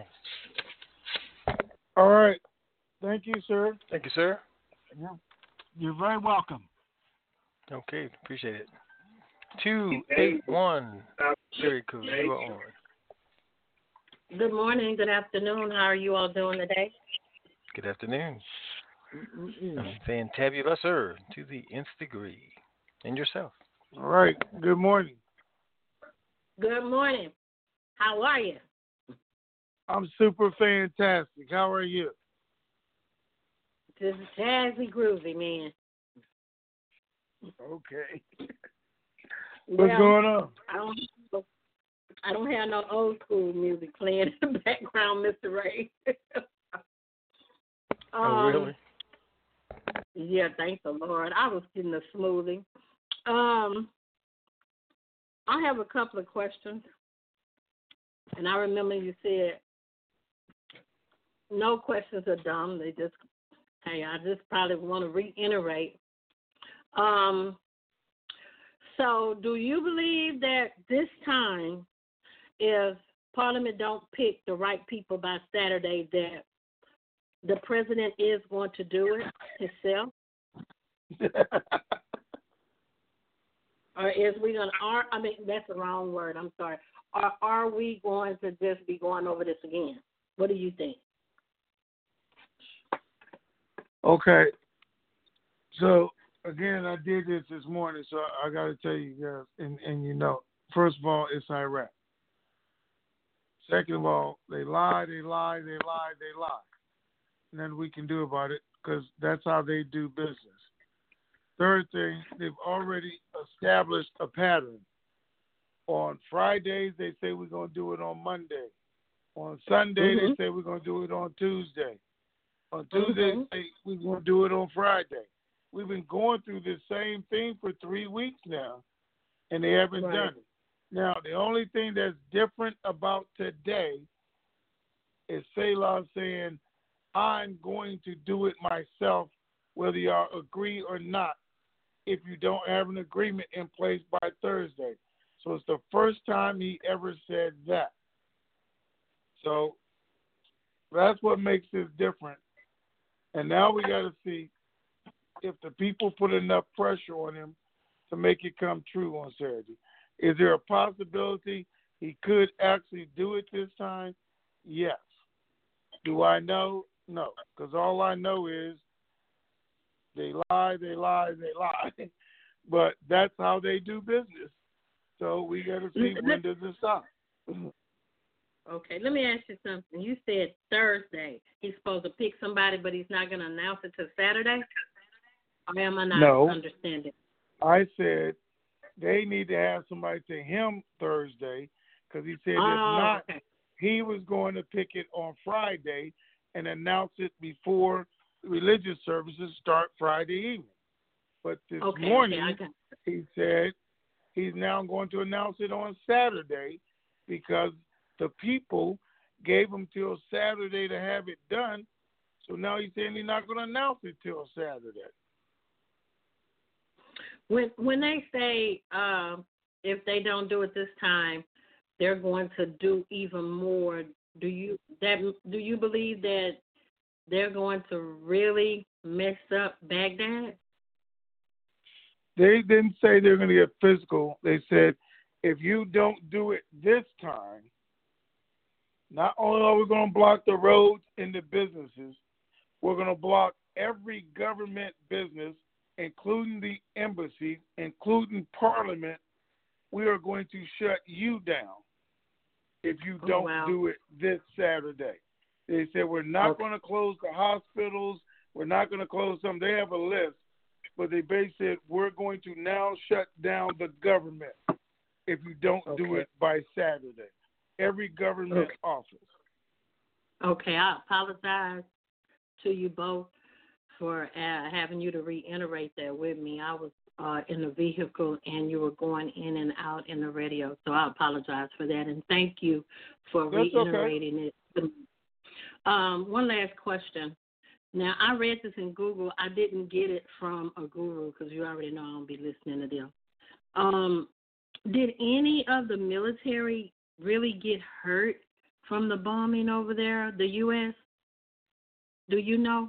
All right. Thank you, sir. Thank you, sir. You're very welcome. Okay, appreciate it. 281, area code, you are on. Good morning, good afternoon. How are you all doing today? Good afternoon. Fantabulous, sir, to the nth degree. And yourself? All right. Good morning. Good morning. How are you? I'm super fantastic. How are you? Just jazzy groovy, man. Okay. What's going on? I don't have no old school music playing in the background, Mr. Ray. Oh, really? Yeah, thank the Lord. I was getting a smoothie. I have a couple of questions. And I remember you said no questions are dumb. They just, hey, I just probably want to reiterate. So do you believe that this time, if Parliament don't pick the right people by Saturday, that the president is going to do it himself? Or is we going to, I mean, that's the wrong word, I'm sorry. Or are we going to just be going over this again? What do you think? Okay. So, again, I did this morning, so I got to tell you guys, and you know, first of all, it's Iraq. Second of all, they lie. Nothing we can do about it because that's how they do business. Third thing, they've already established a pattern. On Fridays, they say we're going to do it on Monday. On Sunday, they say we're going to do it on Tuesday. On Tuesday, they say we're going to do it on Friday. We've been going through this same thing for 3 weeks now, and they haven't done it. Now, the only thing that's different about today is Selah saying, I'm going to do it myself, whether y'all agree or not, if you don't have an agreement in place by Thursday. So it's the first time he ever said that. So that's what makes this different. And now we got to see if the people put enough pressure on him to make it come true on Saturday. Is there a possibility he could actually do it this time? Yes. Do I know? No. Because all I know is they lie. But that's how they do business. So we got to see when does it stop. Okay, let me ask you something. You said Thursday he's supposed to pick somebody, but he's not going to announce it till Saturday? Or am I not understanding? I said they need to have somebody to him Thursday because he said if not, he was going to pick it on Friday and announce it before religious services start Friday evening. But this morning, he said he's now going to announce it on Saturday because the people gave him till Saturday to have it done. So now he's saying he's not going to announce it till Saturday. When they say if they don't do it this time, they're going to do even more. Do you believe that they're going to really mess up Baghdad? They didn't say they're going to get physical. They said if you don't do it this time, not only are we going to block the roads and the businesses, we're going to block every government business, including the embassy, including Parliament. we are going to shut you down if you don't do it this Saturday. They said we're not going to close the hospitals. We're not going to close them. They have a list, but they basically said we're going to now shut down the government if you don't do it by Saturday. Every government office. Okay, I apologize to you both for having you to reiterate that with me. I was in the vehicle and you were going in and out in the radio, so I apologize for that, and thank you for reiterating it. One last question. Now, I read this in Google. I didn't get it from a guru because you already know I don't be listening to them. Did any of the military really get hurt from the bombing over there, the U.S.? Do you know?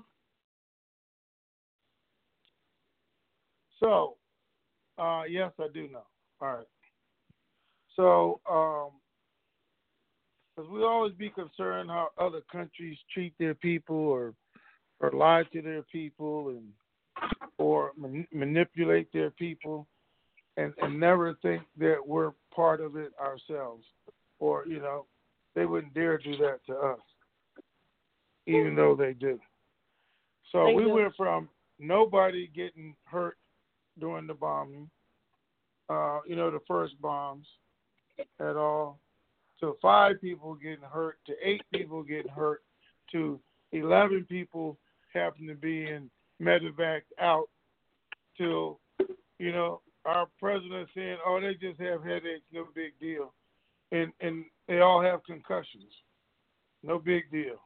So, yes, I do know. All right. So, because we always be concerned how other countries treat their people or lie to their people or manipulate their people and never think that we're part of it ourselves. Or, they wouldn't dare do that to us, even though they do. So we went from nobody getting hurt during the bombing, the first bombs at all, to 5 people getting hurt, to 8 people getting hurt, to 11 people having to be in medevac out, till, our president saying, oh, they just have headaches, no big deal. And they all have concussions, no big deal.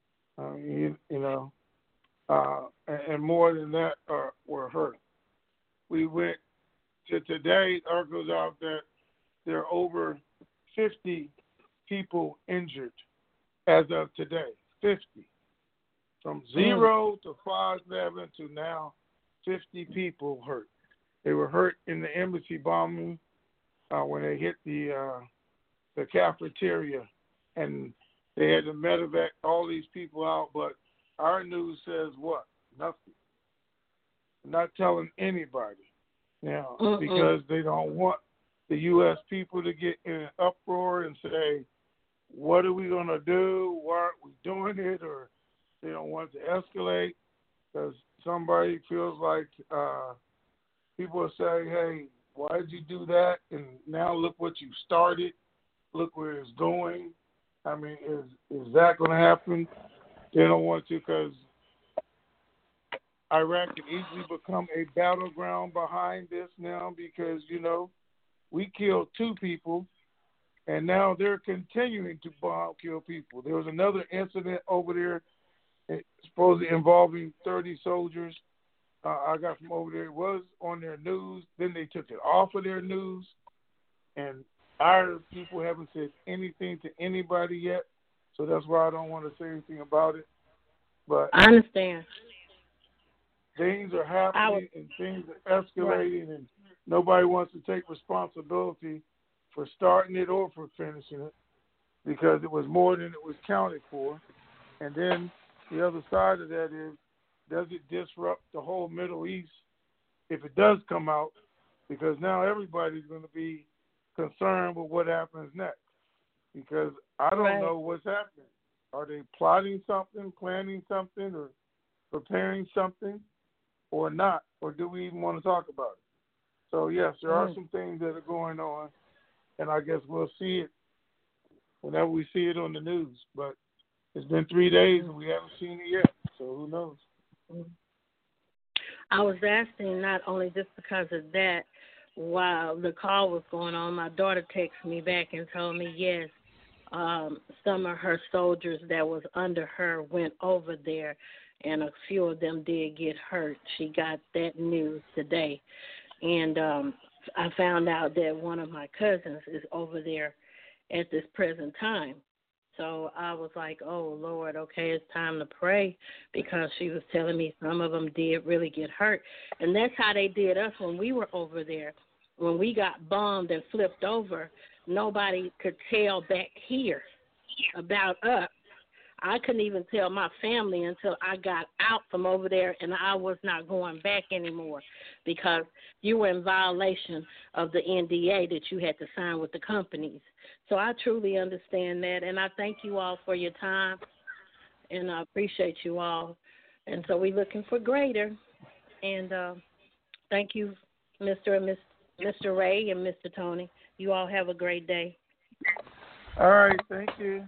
And more than that were hurt. We went to today, our goes out that there are over 50 people injured as of today. 50. From 0 to 5/11 to now, 50 people hurt. They were hurt in the embassy bombing when they hit the cafeteria, and they had to medevac all these people out. But our news says what? Nothing. Not telling anybody now because they don't want the U.S. people to get in an uproar and say, what are we going to do? Why aren't we doing it? Or they don't want it to escalate because somebody feels like people are saying, hey, why did you do that? And now look what you started. Look where it's going. I mean, is that going to happen? They don't want to because Iraq can easily become a battleground behind this now because, we killed 2 people, and now they're continuing to kill people. There was another incident over there, supposedly involving 30 soldiers. I got from over there. It was on their news. Then they took it off of their news, and our people haven't said anything to anybody yet, so that's why I don't want to say anything about it. But I understand. Things are happening and things are escalating, and nobody wants to take responsibility for starting it or for finishing it because it was more than it was counted for. And then the other side of that is, does it disrupt the whole Middle East if it does come out? Because now everybody's going to be concerned with what happens next because I don't know what's happening. Are they plotting something, planning something, or preparing something? Or not, or do we even want to talk about it? So, yes, there are some things that are going on, and I guess we'll see it whenever we see it on the news. But it's been 3 days, and we haven't seen it yet, so who knows? I was asking not only just because of that, while the call was going on, my daughter texted me back and told me, yes, some of her soldiers that was under her went over there, and a few of them did get hurt. She got that news today. And I found out that one of my cousins is over there at this present time. So I was like, oh, Lord, okay, it's time to pray because she was telling me some of them did really get hurt. And that's how they did us when we were over there. When we got bombed and flipped over, nobody could tell back here about us. I couldn't even tell my family until I got out from over there, and I was not going back anymore because you were in violation of the NDA that you had to sign with the companies. So I truly understand that, and I thank you all for your time, and I appreciate you all. And so we're looking for greater. And thank you, Mr. Ray and Mr. Tony. You all have a great day. All right, thank you.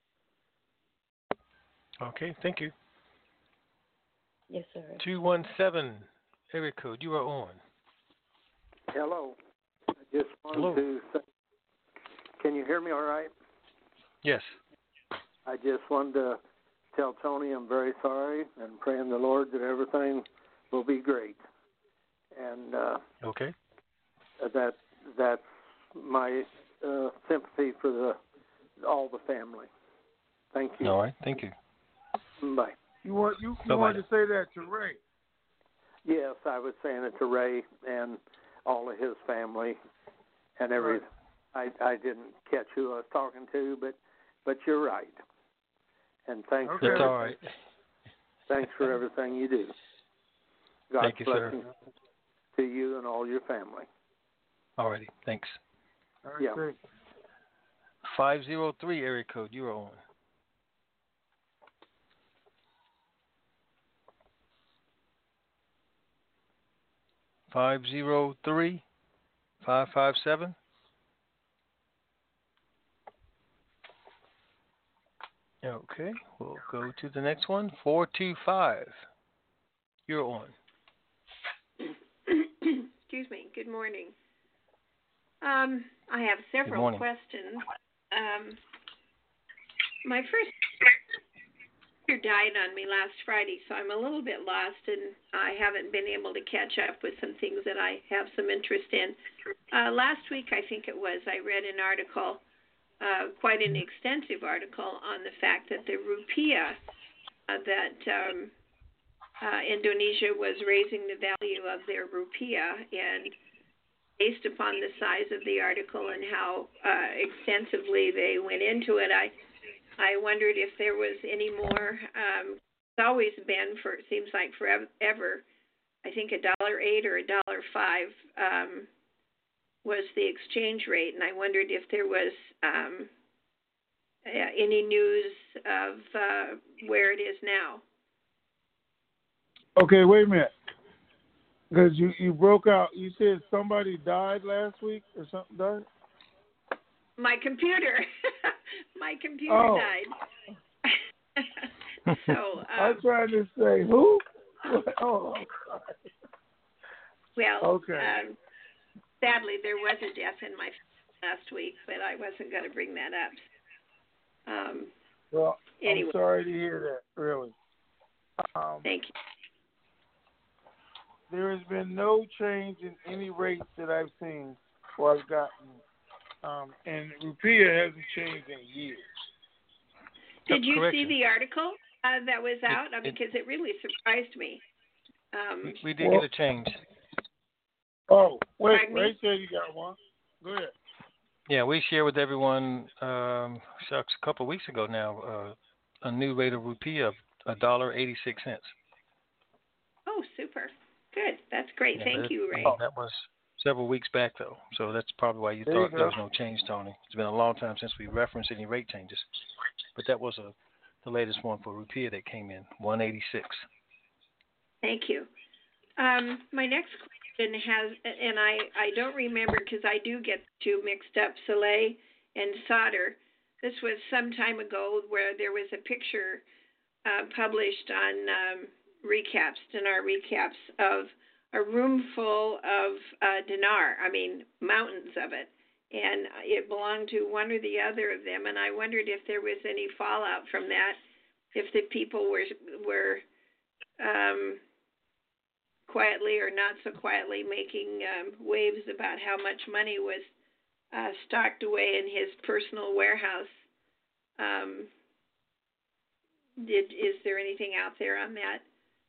Okay, thank you. Yes, sir. 217, area code, you are on. Hello. I just wanted to say, can you hear me all right? Yes. I just wanted to tell Tony I'm very sorry and praying the Lord that everything will be great. And okay. That's my sympathy for all the family. Thank you. All right, thank you. Bye. You wanted to say that to Ray? Yes, I was saying it to Ray and all of his family and everything. Right. I didn't catch who I was talking to, but you're right. And thanks for That's all right. Thanks for everything you do. God's Thank you, sir. blessings to you and all your family. All righty, thanks. All right, yeah. Great. 503, area code, you are on. Five 557. Okay, we'll go to the next one. 425. You're on. Excuse me. Good morning. I have several questions. My first died on me last Friday, so I'm a little bit lost, and I haven't been able to catch up with some things that I have some interest in. Last week, I think it was, I read an article, quite an extensive article on the fact that the rupiah, that Indonesia was raising the value of their rupiah, and based upon the size of the article and how extensively they went into it, I wondered if there was any more. It's always been, for it seems like forever, I think $1.08 or $1.05 was the exchange rate, and I wondered if there was any news of where it is now. Okay, wait a minute. Because you broke out. You said somebody died last week or something died? My computer. My computer died. So I'm trying to say who? Oh, well, okay. Sadly, there was a death in my last week, but I wasn't going to bring that up. Well, anyway. I'm sorry to hear that, really. Thank you. There has been no change in any rates that I've seen or I've gotten. And rupiah hasn't changed in years. Did you see the article that was out? Because it really surprised me. We did get a change. Oh, wait. Ray said you got one. Go ahead. Yeah, we shared with everyone a couple of weeks ago now a new rate of rupiah of $1.86. Oh, super. Good. That's great. Yeah, Thank you, Ray. That was several weeks back, though, so that's probably why you thought there was no change, Tony. It's been a long time since we referenced any rate changes, but that was the latest one for rupiah that came in, 186. Thank you. My next question has, and I don't remember because I do get two mixed up, Saleh and Sadr. This was some time ago where there was a picture published on dinar recaps of a room full of dinar, mountains of it. And it belonged to one or the other of them. And I wondered if there was any fallout from that, if the people were quietly or not so quietly making waves about how much money was stocked away in his personal warehouse. Is there anything out there on that?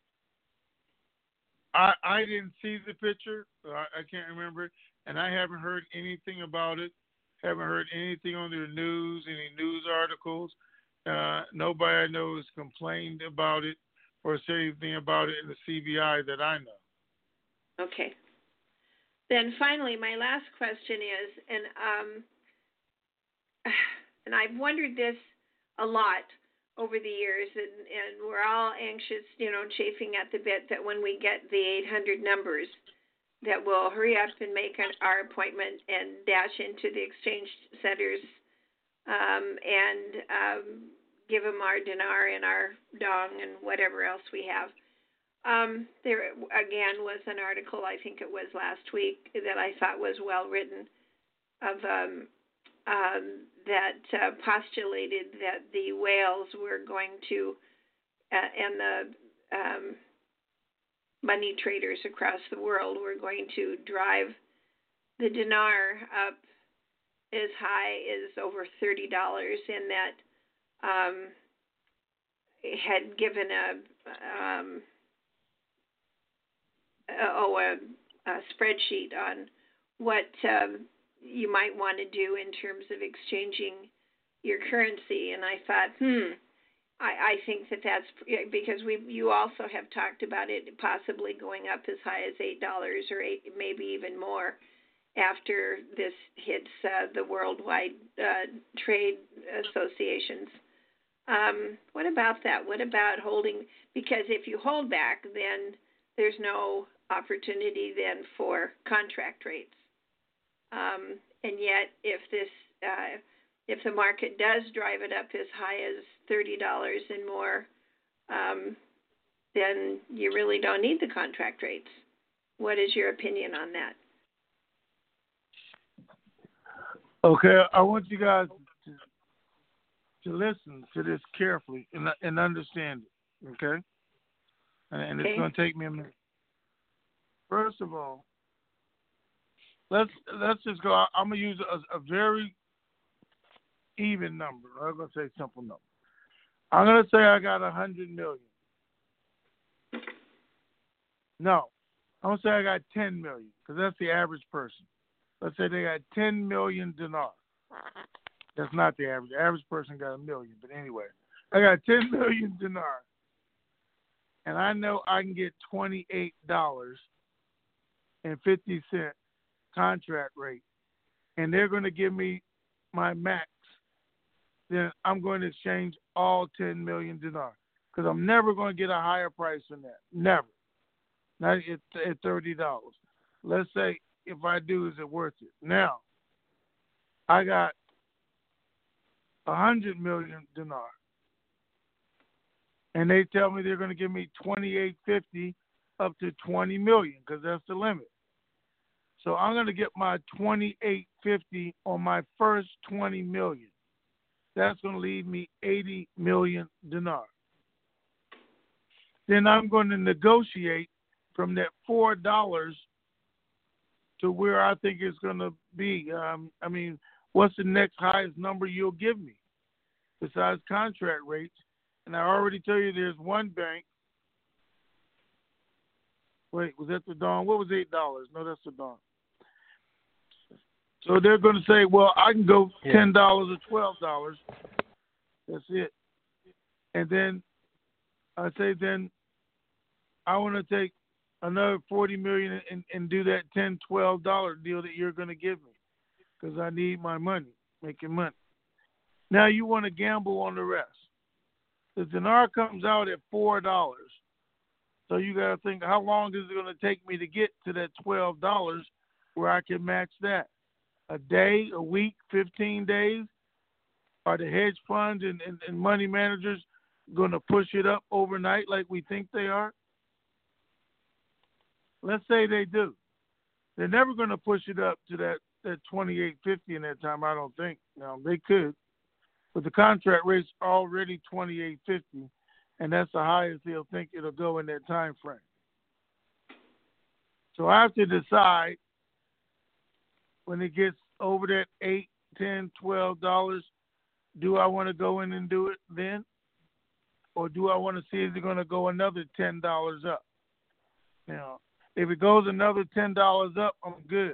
I didn't see the picture. I can't remember it. And I haven't heard anything about it. Haven't heard anything on the news, any news articles. Nobody I know has complained about it or said anything about it in the CBI that I know. Okay. Then finally, my last question is, and I've wondered this a lot over the years, and we're all anxious, chafing at the bit that when we get the 800 numbers, that we'll hurry up and make our appointment and dash into the exchange centers and give them our dinar and our dong and whatever else we have. There again was an article, I think it was last week, that I thought was well written, of that postulated that the whales were going to, and the money traders across the world were going to drive the dinar up as high as over $30, and that had given a spreadsheet on what you might want to do in terms of exchanging your currency. And I thought, I think that's because you also have talked about it possibly going up as high as $8 or maybe even more after this hits the worldwide trade associations. What about that? What about holding? Because if you hold back, then there's no opportunity then for contract rates. And yet, if the market does drive it up as high as $30 and more, then you really don't need the contract rates. What is your opinion on that? Okay, I want you guys to listen to this carefully and understand it, okay? And it's going to take me a minute. First of all, let's just go. I'm going to use a very even number. I'm going to say simple number. I'm going to say I got 100 million. No, I'm going to say I got 10 million because that's the average person. Let's say they got 10 million dinar. That's not the average. The average person got 1 million. But anyway, I got 10 million dinar. And I know I can get $28.50 contract rate. And they're going to give me my max. Then I'm going to exchange all 10 million dinar. Because I'm never going to get a higher price than that. Never. Not at $30. Let's say if I do, is it worth it? Now, I got 100 million dinar. And they tell me they're going to give me $28.50 up to 20 million because that's the limit. So I'm going to get my $28.50 on my first 20 million. That's going to leave me 80 million dinar. Then I'm going to negotiate from that $4 to where I think it's going to be. What's the next highest number you'll give me besides contract rates? And I already tell you there's one bank. Wait, was that the Dawn? What was $8? No, that's the Dawn. So they're going to say, well, I can go $10 or $12. That's it. And then I say, then I want to take another 40 million and do that $10, $12 deal that you're going to give me because I need my money, making money. Now you want to gamble on the rest. The dinar comes out at $4. So you got to think, how long is it going to take me to get to that $12 where I can match that? A day, a week, 15 days? Are the hedge funds and money managers going to push it up overnight like we think they are? Let's say they do. They're never going to push it up to that $28.50 in that time, I don't think. Now, they could. But the contract rate's already $28.50, and that's the highest they'll think it'll go in that time frame. So I have to decide when it gets over that $8, $10, $12, do I want to go in and do it then? Or do I want to see is it going to go another $10 up? Now, if it goes another $10 up, I'm good.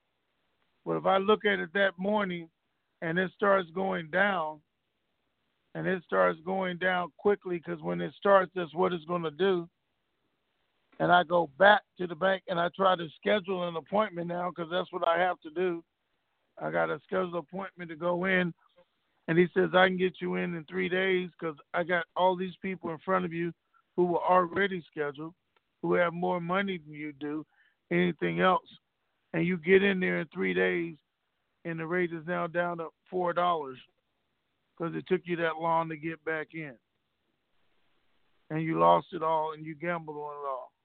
But if I look at it that morning and it starts going down, and it starts going down quickly because when it starts, that's what it's going to do. And I go back to the bank and I try to schedule an appointment now because that's what I have to do. I got to schedule an appointment to go in. And he says, I can get you in 3 days because I got all these people in front of you who were already scheduled, who have more money than you do, anything else. And you get in there in 3 days, and the rate is now down to $4 because it took you that long to get back in. And you lost it all, and you gambled on it all.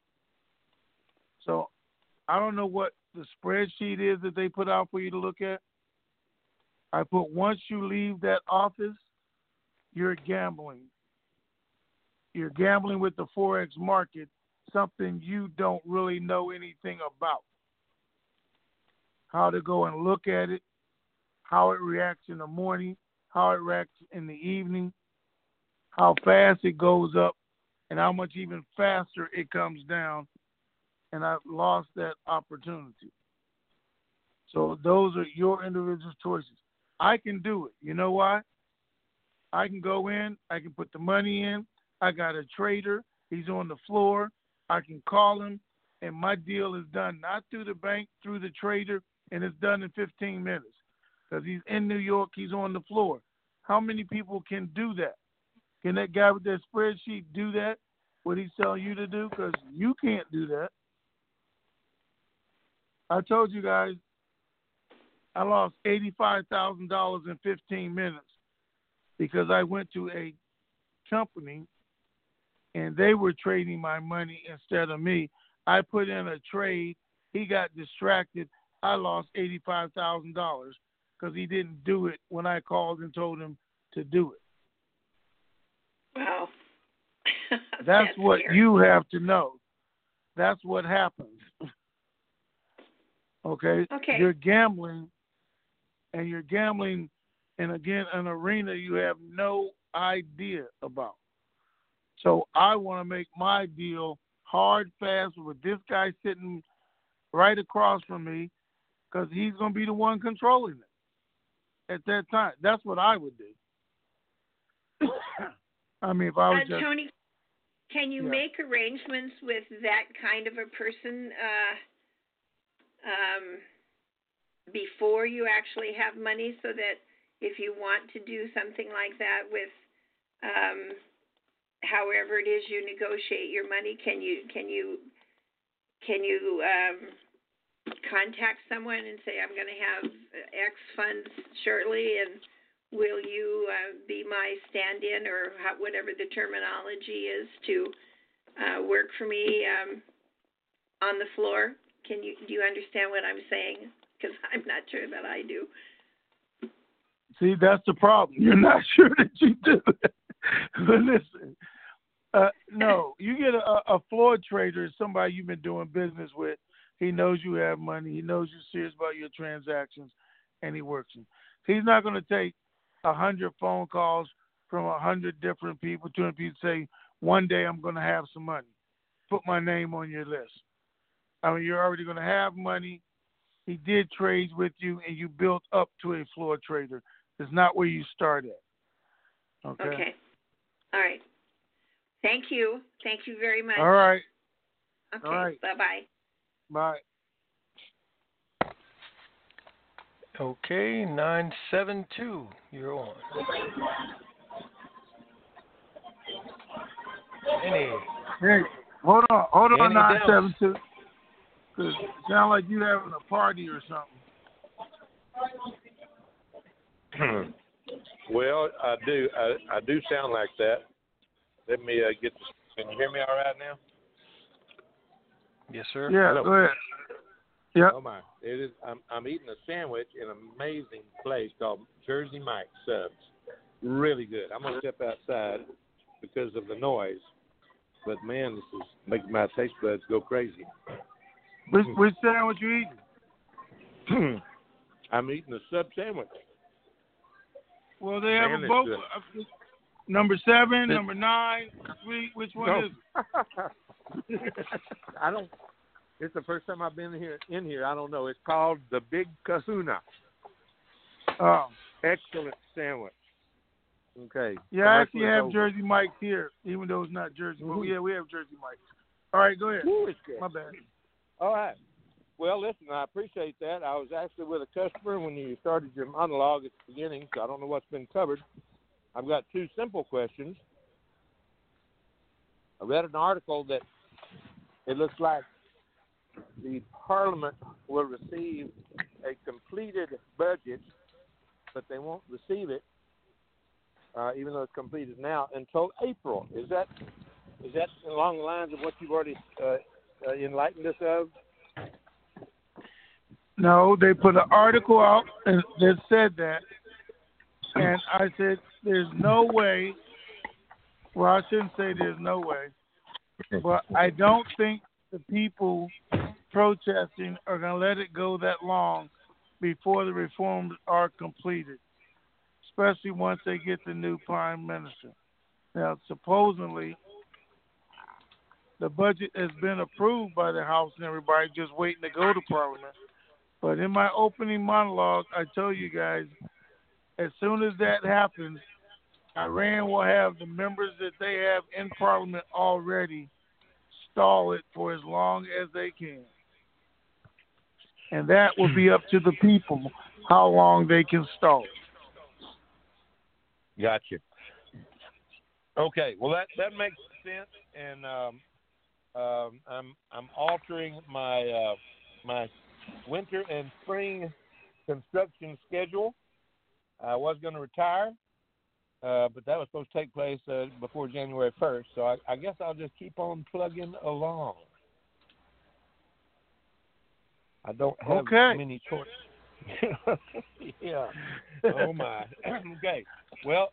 So I don't know what the spreadsheet is that they put out for you to look at. I put once you leave that office, you're gambling. You're gambling with the Forex market, something you don't really know anything about. How to go and look at it, how it reacts in the morning, how it reacts in the evening, how fast it goes up, and how much even faster it comes down. And I've lost that opportunity. So those are your individual choices. I can do it. You know why? I can go in. I can put the money in. I got a trader. He's on the floor. I can call him, and my deal is done, not through the bank, through the trader, and it's done in 15 minutes because he's in New York. He's on the floor. How many people can do that? Can that guy with that spreadsheet do that, what he's telling you to do? Because you can't do that. I told you guys I lost $85,000 in 15 minutes because I went to a company and they were trading my money instead of me. I put in a trade. He got distracted. I lost $85,000 because he didn't do it when I called and told him to do it. Wow. That's what scary. You have to know. That's what happens. Okay? You're gambling, and you're gambling in, again, an arena you have no idea about. So I want to make my deal hard, fast, with this guy sitting right across from me because he's going to be the one controlling it at that time. That's what I would do. I mean, if I was just... Tony, can you make arrangements with that kind of a person before you actually have money so that if you want to do something like that with however it is you negotiate your money, can you contact someone and say, I'm going to have X funds shortly, and will you be my stand-in, or whatever the terminology is, to work for me on the floor? Do you understand what I'm saying? Because I'm not sure that I do. See, that's the problem. You're not sure that you do. But listen, no, you get a floor trader, somebody you've been doing business with. He knows you have money. He knows you're serious about your transactions, and he works them. He's not going to take 100 phone calls from 100 different people, 200 people, say, one day I'm going to have some money. Put my name on your list. I mean, you're already going to have money. He did trades with you, and you built up to a floor trader. It's not where you start at. Okay. All right. Thank you. Thank you very much. All right. Okay. All right. Bye-bye. Bye. Okay, 972, you're on. Hey, hold on, 972. Because it sounds like you having a party or something. Well, I do sound like that. Let me get this. Can you hear me all right now? Yes, sir. Yeah, Hello. go ahead. Yeah. Oh my! It is. I'm eating a sandwich in an amazing place called Jersey Mike's Subs. Really good. I'm gonna step outside because of the noise, but man, this is making my taste buds go crazy. Which sandwich you eating? I'm eating a sub sandwich. Well, they have Man, a both. Number 7, number 9, sweet. Which one is it? I don't. It's the first time I've been in here. I don't know. It's called the Big Kahuna. Oh, excellent sandwich. Okay. Yeah, I actually Commercial is have over. Jersey Mike's here, even though it's not Jersey. But yeah, we have Jersey Mike's. All right, go ahead. Woo, it's good. My bad. All right. Well, listen, I appreciate that. I was actually with a customer when you started your monologue at the beginning, so I don't know what's been covered. I've got two simple questions. I read an article that it looks like the Parliament will receive a completed budget, but they won't receive it, even though it's completed now, until April. Is that along the lines of what you've already enlightened us of? No, they put an article out and that said that, and I said, "There's no way." Well, I shouldn't say there's no way, but I don't think the people protesting are going to let it go that long before the reforms are completed, especially once they get the new prime minister. Now, supposedly, the budget has been approved by the House and everybody just waiting to go to Parliament. But in my opening monologue, I told you guys, as soon as that happens, Iran will have the members that they have in Parliament already stall it for as long as they can. And that will be up to the people how long they can stall it. Gotcha. Okay, well that makes sense, and I'm altering my my winter and spring construction schedule. I was going to retire, but that was supposed to take place before January 1st, so I guess I'll just keep on plugging along. I don't have many choices. Yeah. Oh, my. Okay. Well,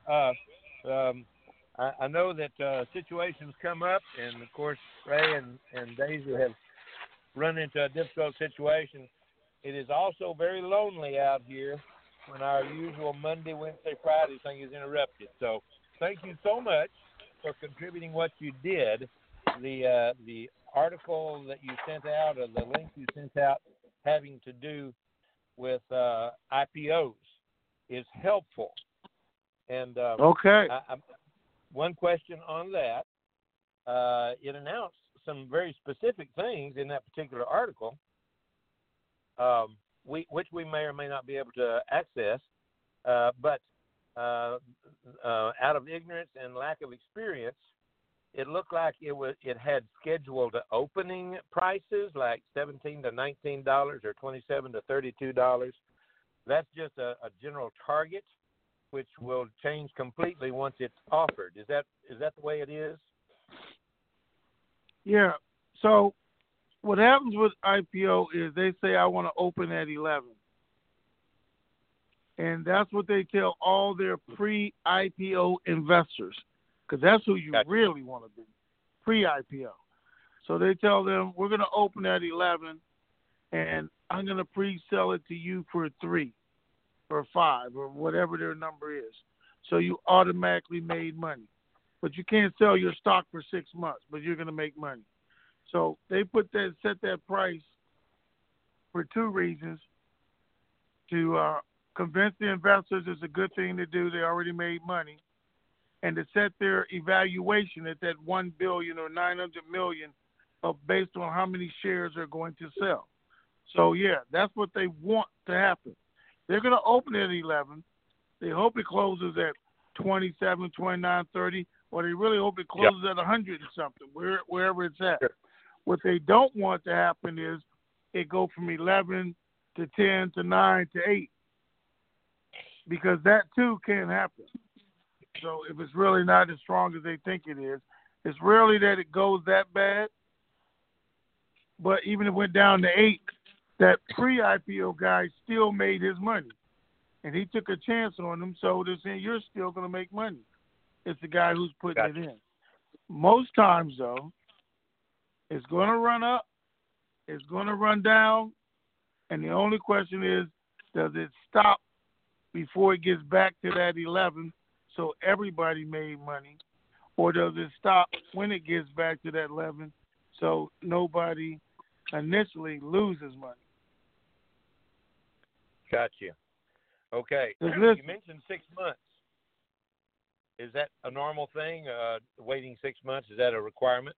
I know that situations come up, and, of course, Ray and Daisy have run into a difficult situation. It is also very lonely out here when our usual Monday, Wednesday, Friday thing is interrupted. So thank you so much for contributing what you did. The article that you sent out, or the link you sent out having to do with IPOs is helpful. And one question on that, it announced some very specific things in that particular article, which we may or may not be able to access, but out of ignorance and lack of experience, it looked like it had scheduled opening prices like $17 to $19 or $27 to $32. That's just a general target, which will change completely once it's offered. Is that the way it is? Yeah. So what happens with IPO is they say, I want to open at 11. And that's what they tell all their pre-IPO investors, because that's who you really want to be, pre-IPO. So they tell them, we're going to open at 11, and I'm going to pre-sell it to you for 3 or 5 or whatever their number is. So you automatically made money. But you can't sell your stock for 6 months, but you're going to make money. So they set that price for 2 reasons: to convince the investors it's a good thing to do, they already made money, and to set their evaluation at that $1 billion or $900 million based on how many shares they're going to sell. So yeah, that's what they want to happen. They're going to open at 11. They hope it closes at 27, 29, 30, or they really hope it closes at 100 and something, wherever it's at. Sure. What they don't want to happen is it go from 11 to 10 to 9 to 8, because that too can happen. So if it's really not as strong as they think it is, it's rarely that it goes that bad. But even if it went down to 8, that pre-IPO guy still made his money. And he took a chance on them, so they're saying you're still going to make money. It's the guy who's putting it in. Most times, though, it's going to run up, it's going to run down, and the only question is, does it stop before it gets back to that 11 so everybody made money, or does it stop when it gets back to that 11 so nobody initially loses money? Gotcha. Okay. You mentioned 6 months. Is that a normal thing? Waiting 6 months, is that a requirement?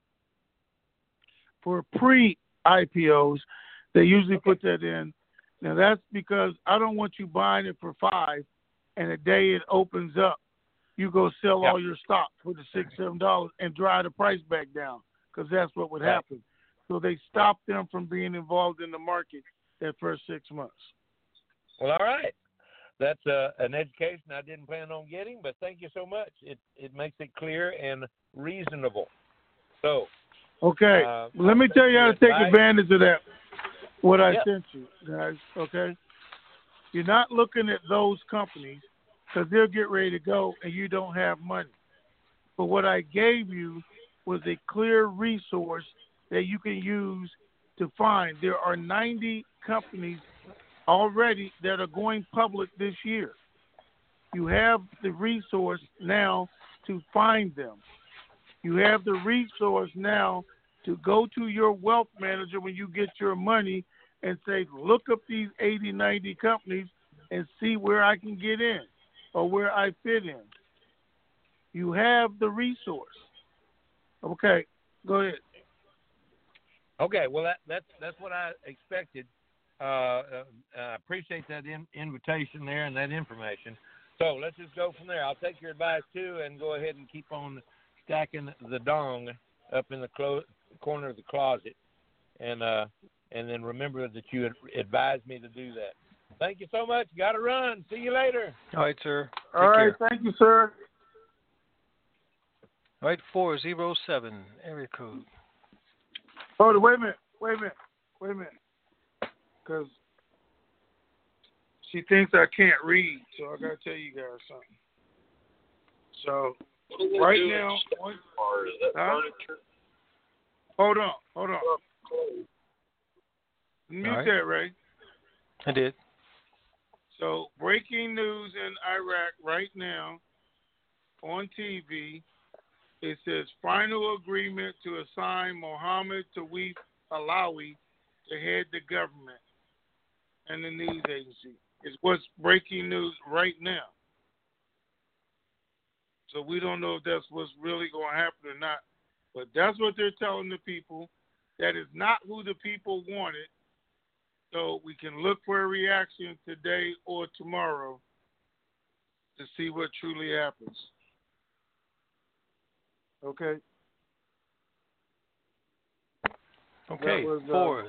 For pre-IPOs, they usually put that in. Now, that's because I don't want you buying it for $5, and the day it opens up, you go sell all your stock for the $6, $7 and drive the price back down, because that's what would happen. So they stop them from being involved in the market that first 6 months. Well, all right. That's an education I didn't plan on getting, but thank you so much. It makes it clear and reasonable. So, okay, let me tell you how to take advantage of that. What I Yep. sent you, guys. Okay, you're not looking at those companies because they'll get ready to go and you don't have money. But what I gave you was a clear resource that you can use to find. There are 90 companies already that are going public this year. You have the resource now to find them. You have the resource now to go to your wealth manager when you get your money and say, look up these 80, 90 companies and see where I can get in or where I fit in. You have the resource. Okay, go ahead. Okay, well, that's what I expected. I appreciate that invitation there and that information. So let's just go from there. I'll take your advice, too, and go ahead and keep on stacking the dong up in the corner of the closet. And then remember that you advised me to do that. Thank you so much. Got to run. See you later. All right, sir. All right, thank you, sir. All right, 407, area code. Oh, wait a minute. Because she thinks I can't read, so I got to tell you guys something. So, right now, hold on. Mute that, Ray. I did. So, breaking news in Iraq right now on TV. It says final agreement to assign Mohammed Tawif Alawi to head the government and the news agency. It's what's breaking news right now. So we don't know if that's what's really going to happen or not. But that's what they're telling the people. That is not who the people wanted. So we can look for a reaction today or tomorrow to see what truly happens. Okay. Okay, was,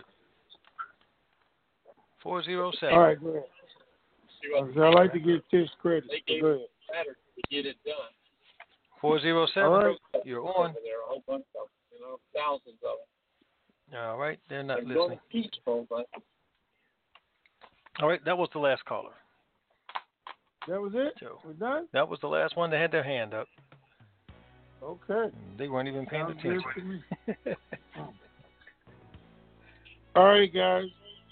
407. All right, go ahead. I like to give Tish credit. They gave Go ahead. Saturday to get it done. 407. All right. You're on. There are a whole bunch of them, thousands of them. All right, they're not They're listening. peaceful, but All right, that was the last caller. That was it? So, we're done? that was the last one that had their hand up. Okay. They weren't even paying Sounds good attention. to me. All right, guys.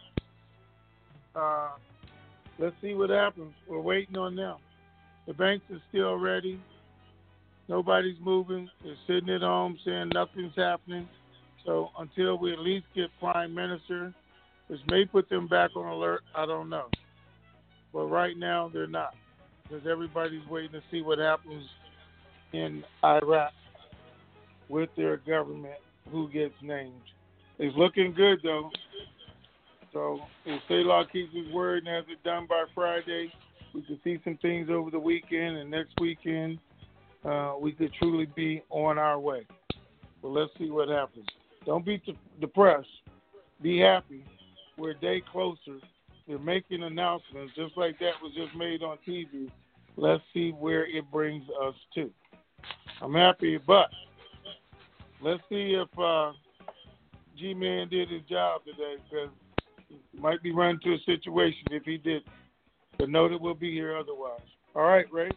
Let's see what happens. We're waiting on them. The banks are still ready. Nobody's moving. They're sitting at home saying nothing's happening. So until we at least get Prime Minister, which may put them back on alert, I don't know. But right now they're not, because everybody's waiting to see what happens in Iraq with their government, who gets named. It's looking good, though. So if Selah keeps his word and has it done by Friday, we could see some things over the weekend, and next weekend we could truly be on our way. But let's see what happens. Don't be depressed. Be happy. We're a day closer. They're making announcements just like that was just made on TV. Let's see where it brings us to. I'm happy, but let's see if G-Man did his job today, because he might be running into a situation if he did. But know that we'll be here otherwise. All right, Ray?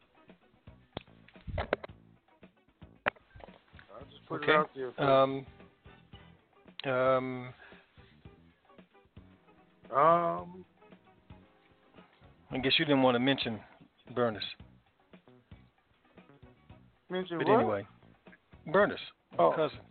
I'll just put it out there. I guess you didn't want to mention Bernice. Mention but what? anyway, Bernice, my cousin.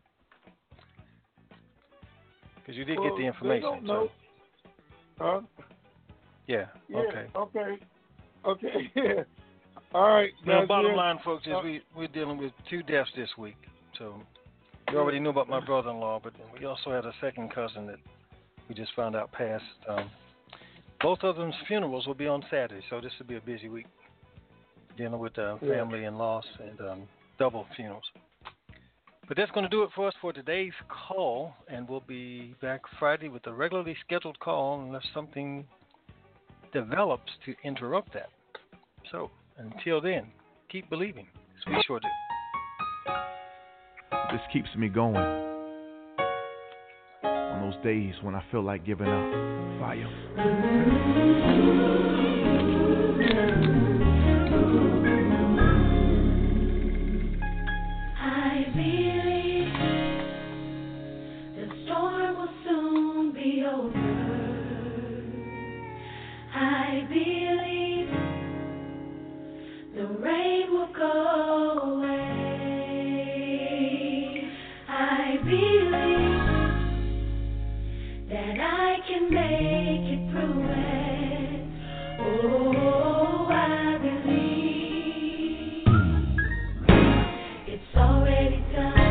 Because you did get the information. They don't know. So. Yeah. Yeah. Okay. Okay. Yeah. All right. Well, bottom line, folks, is we're dealing with 2 deaths this week. So you already knew about my brother-in-law, but we also had a second cousin that we just found out passed. Both of them's funerals will be on Saturday, so this will be a busy week dealing with family and loss and double funerals. But that's going to do it for us for today's call, and we'll be back Friday with a regularly scheduled call unless something develops to interrupt that. So until then, keep believing. We sure do. This keeps me going on those days when I feel like giving up. Fire. I believe the storm will soon be over. I believe the rain will go away. I believe that I can make it through it. Oh, I believe it's already done.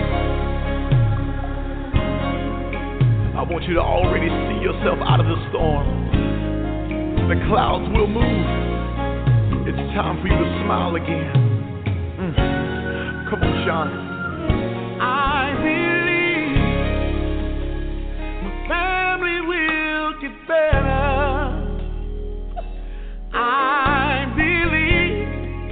I want you to already see yourself out of the storm. The clouds will move. It's time for you to smile again. Come on, Sean. I believe my family will get better. I believe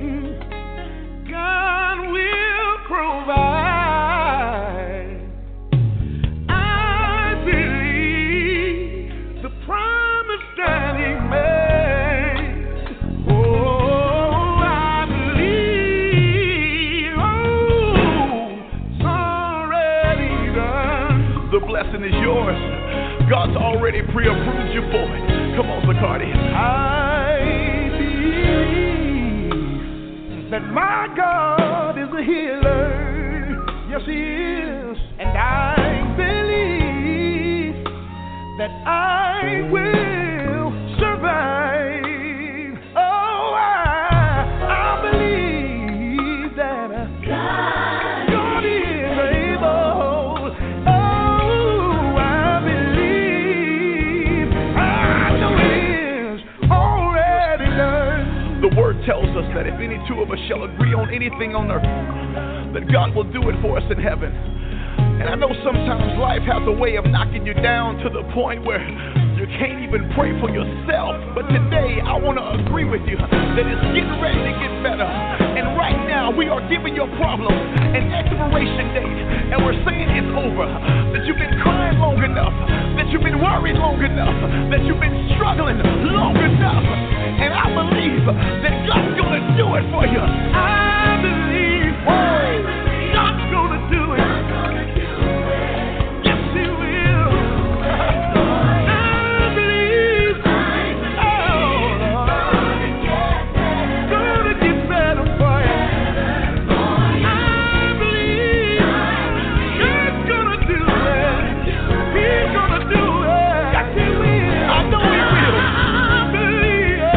God will provide. I believe the promise that He made. Oh, I believe. Oh, it's already done. The blessing is yours. God's already pre-approved you for it. Come on, Zacardi. I believe that my God is a healer. Yes, He is. And I believe that I will survive. Oh, I believe that God is able. Oh, I believe. I know it is already done. The word tells us that if any two of us shall agree on anything on earth, that God will do it for us in heaven. And I know sometimes life has a way of knocking you down to the point where you can't even pray for yourself. But today I want to agree with you that it's getting ready to get better. And right now we are giving your problem an expiration date. And we're saying it's over. That you've been crying long enough. That you've been worried long enough. That you've been struggling long enough. And I believe that God's going to do it for you. I believe God's going to do it. Yes, He will. I believe. Gonna get better for you. I believe God's gonna do it. He's gonna do it. Yes, He will. I know He will. I believe.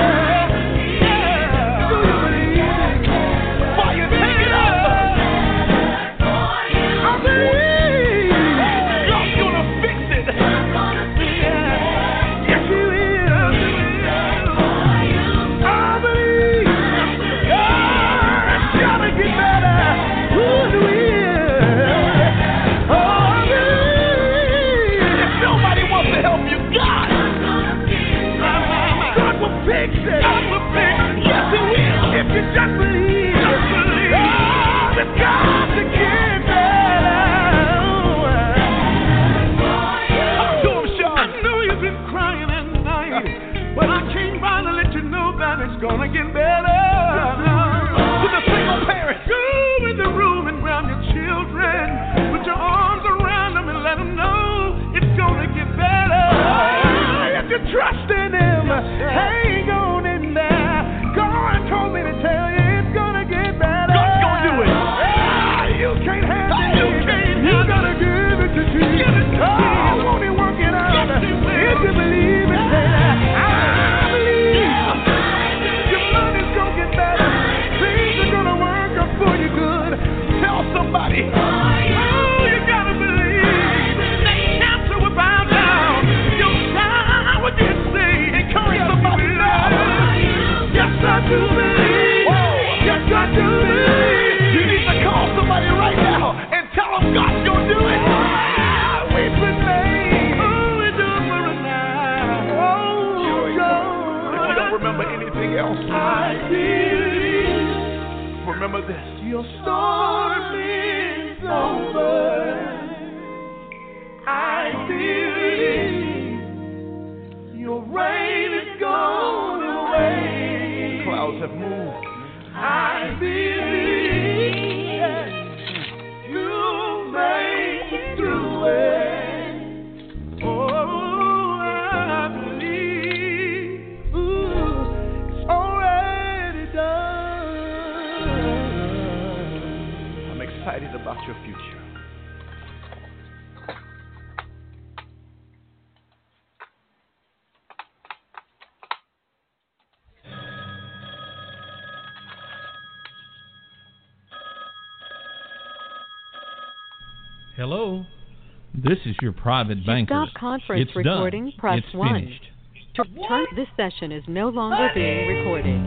Hello? This is your private banker. To stop conference It's recording, done. press It's 1. finished. To return, this session is no longer being recorded.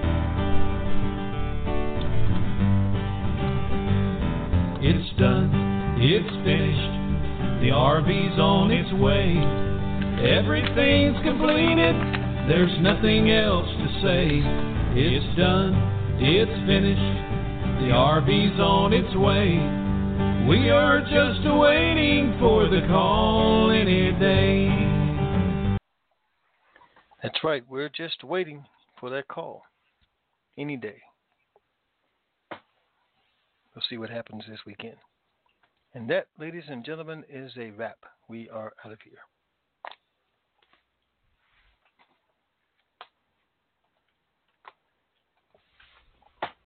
It's done. It's finished. The RV's on its way. Everything's completed. There's nothing else to say. It's done. It's finished. The RV's on its way. We are just waiting for the call any day. That's right. We're just waiting for that call any day. We'll see what happens this weekend. And that, ladies and gentlemen, is a wrap. We are out of here.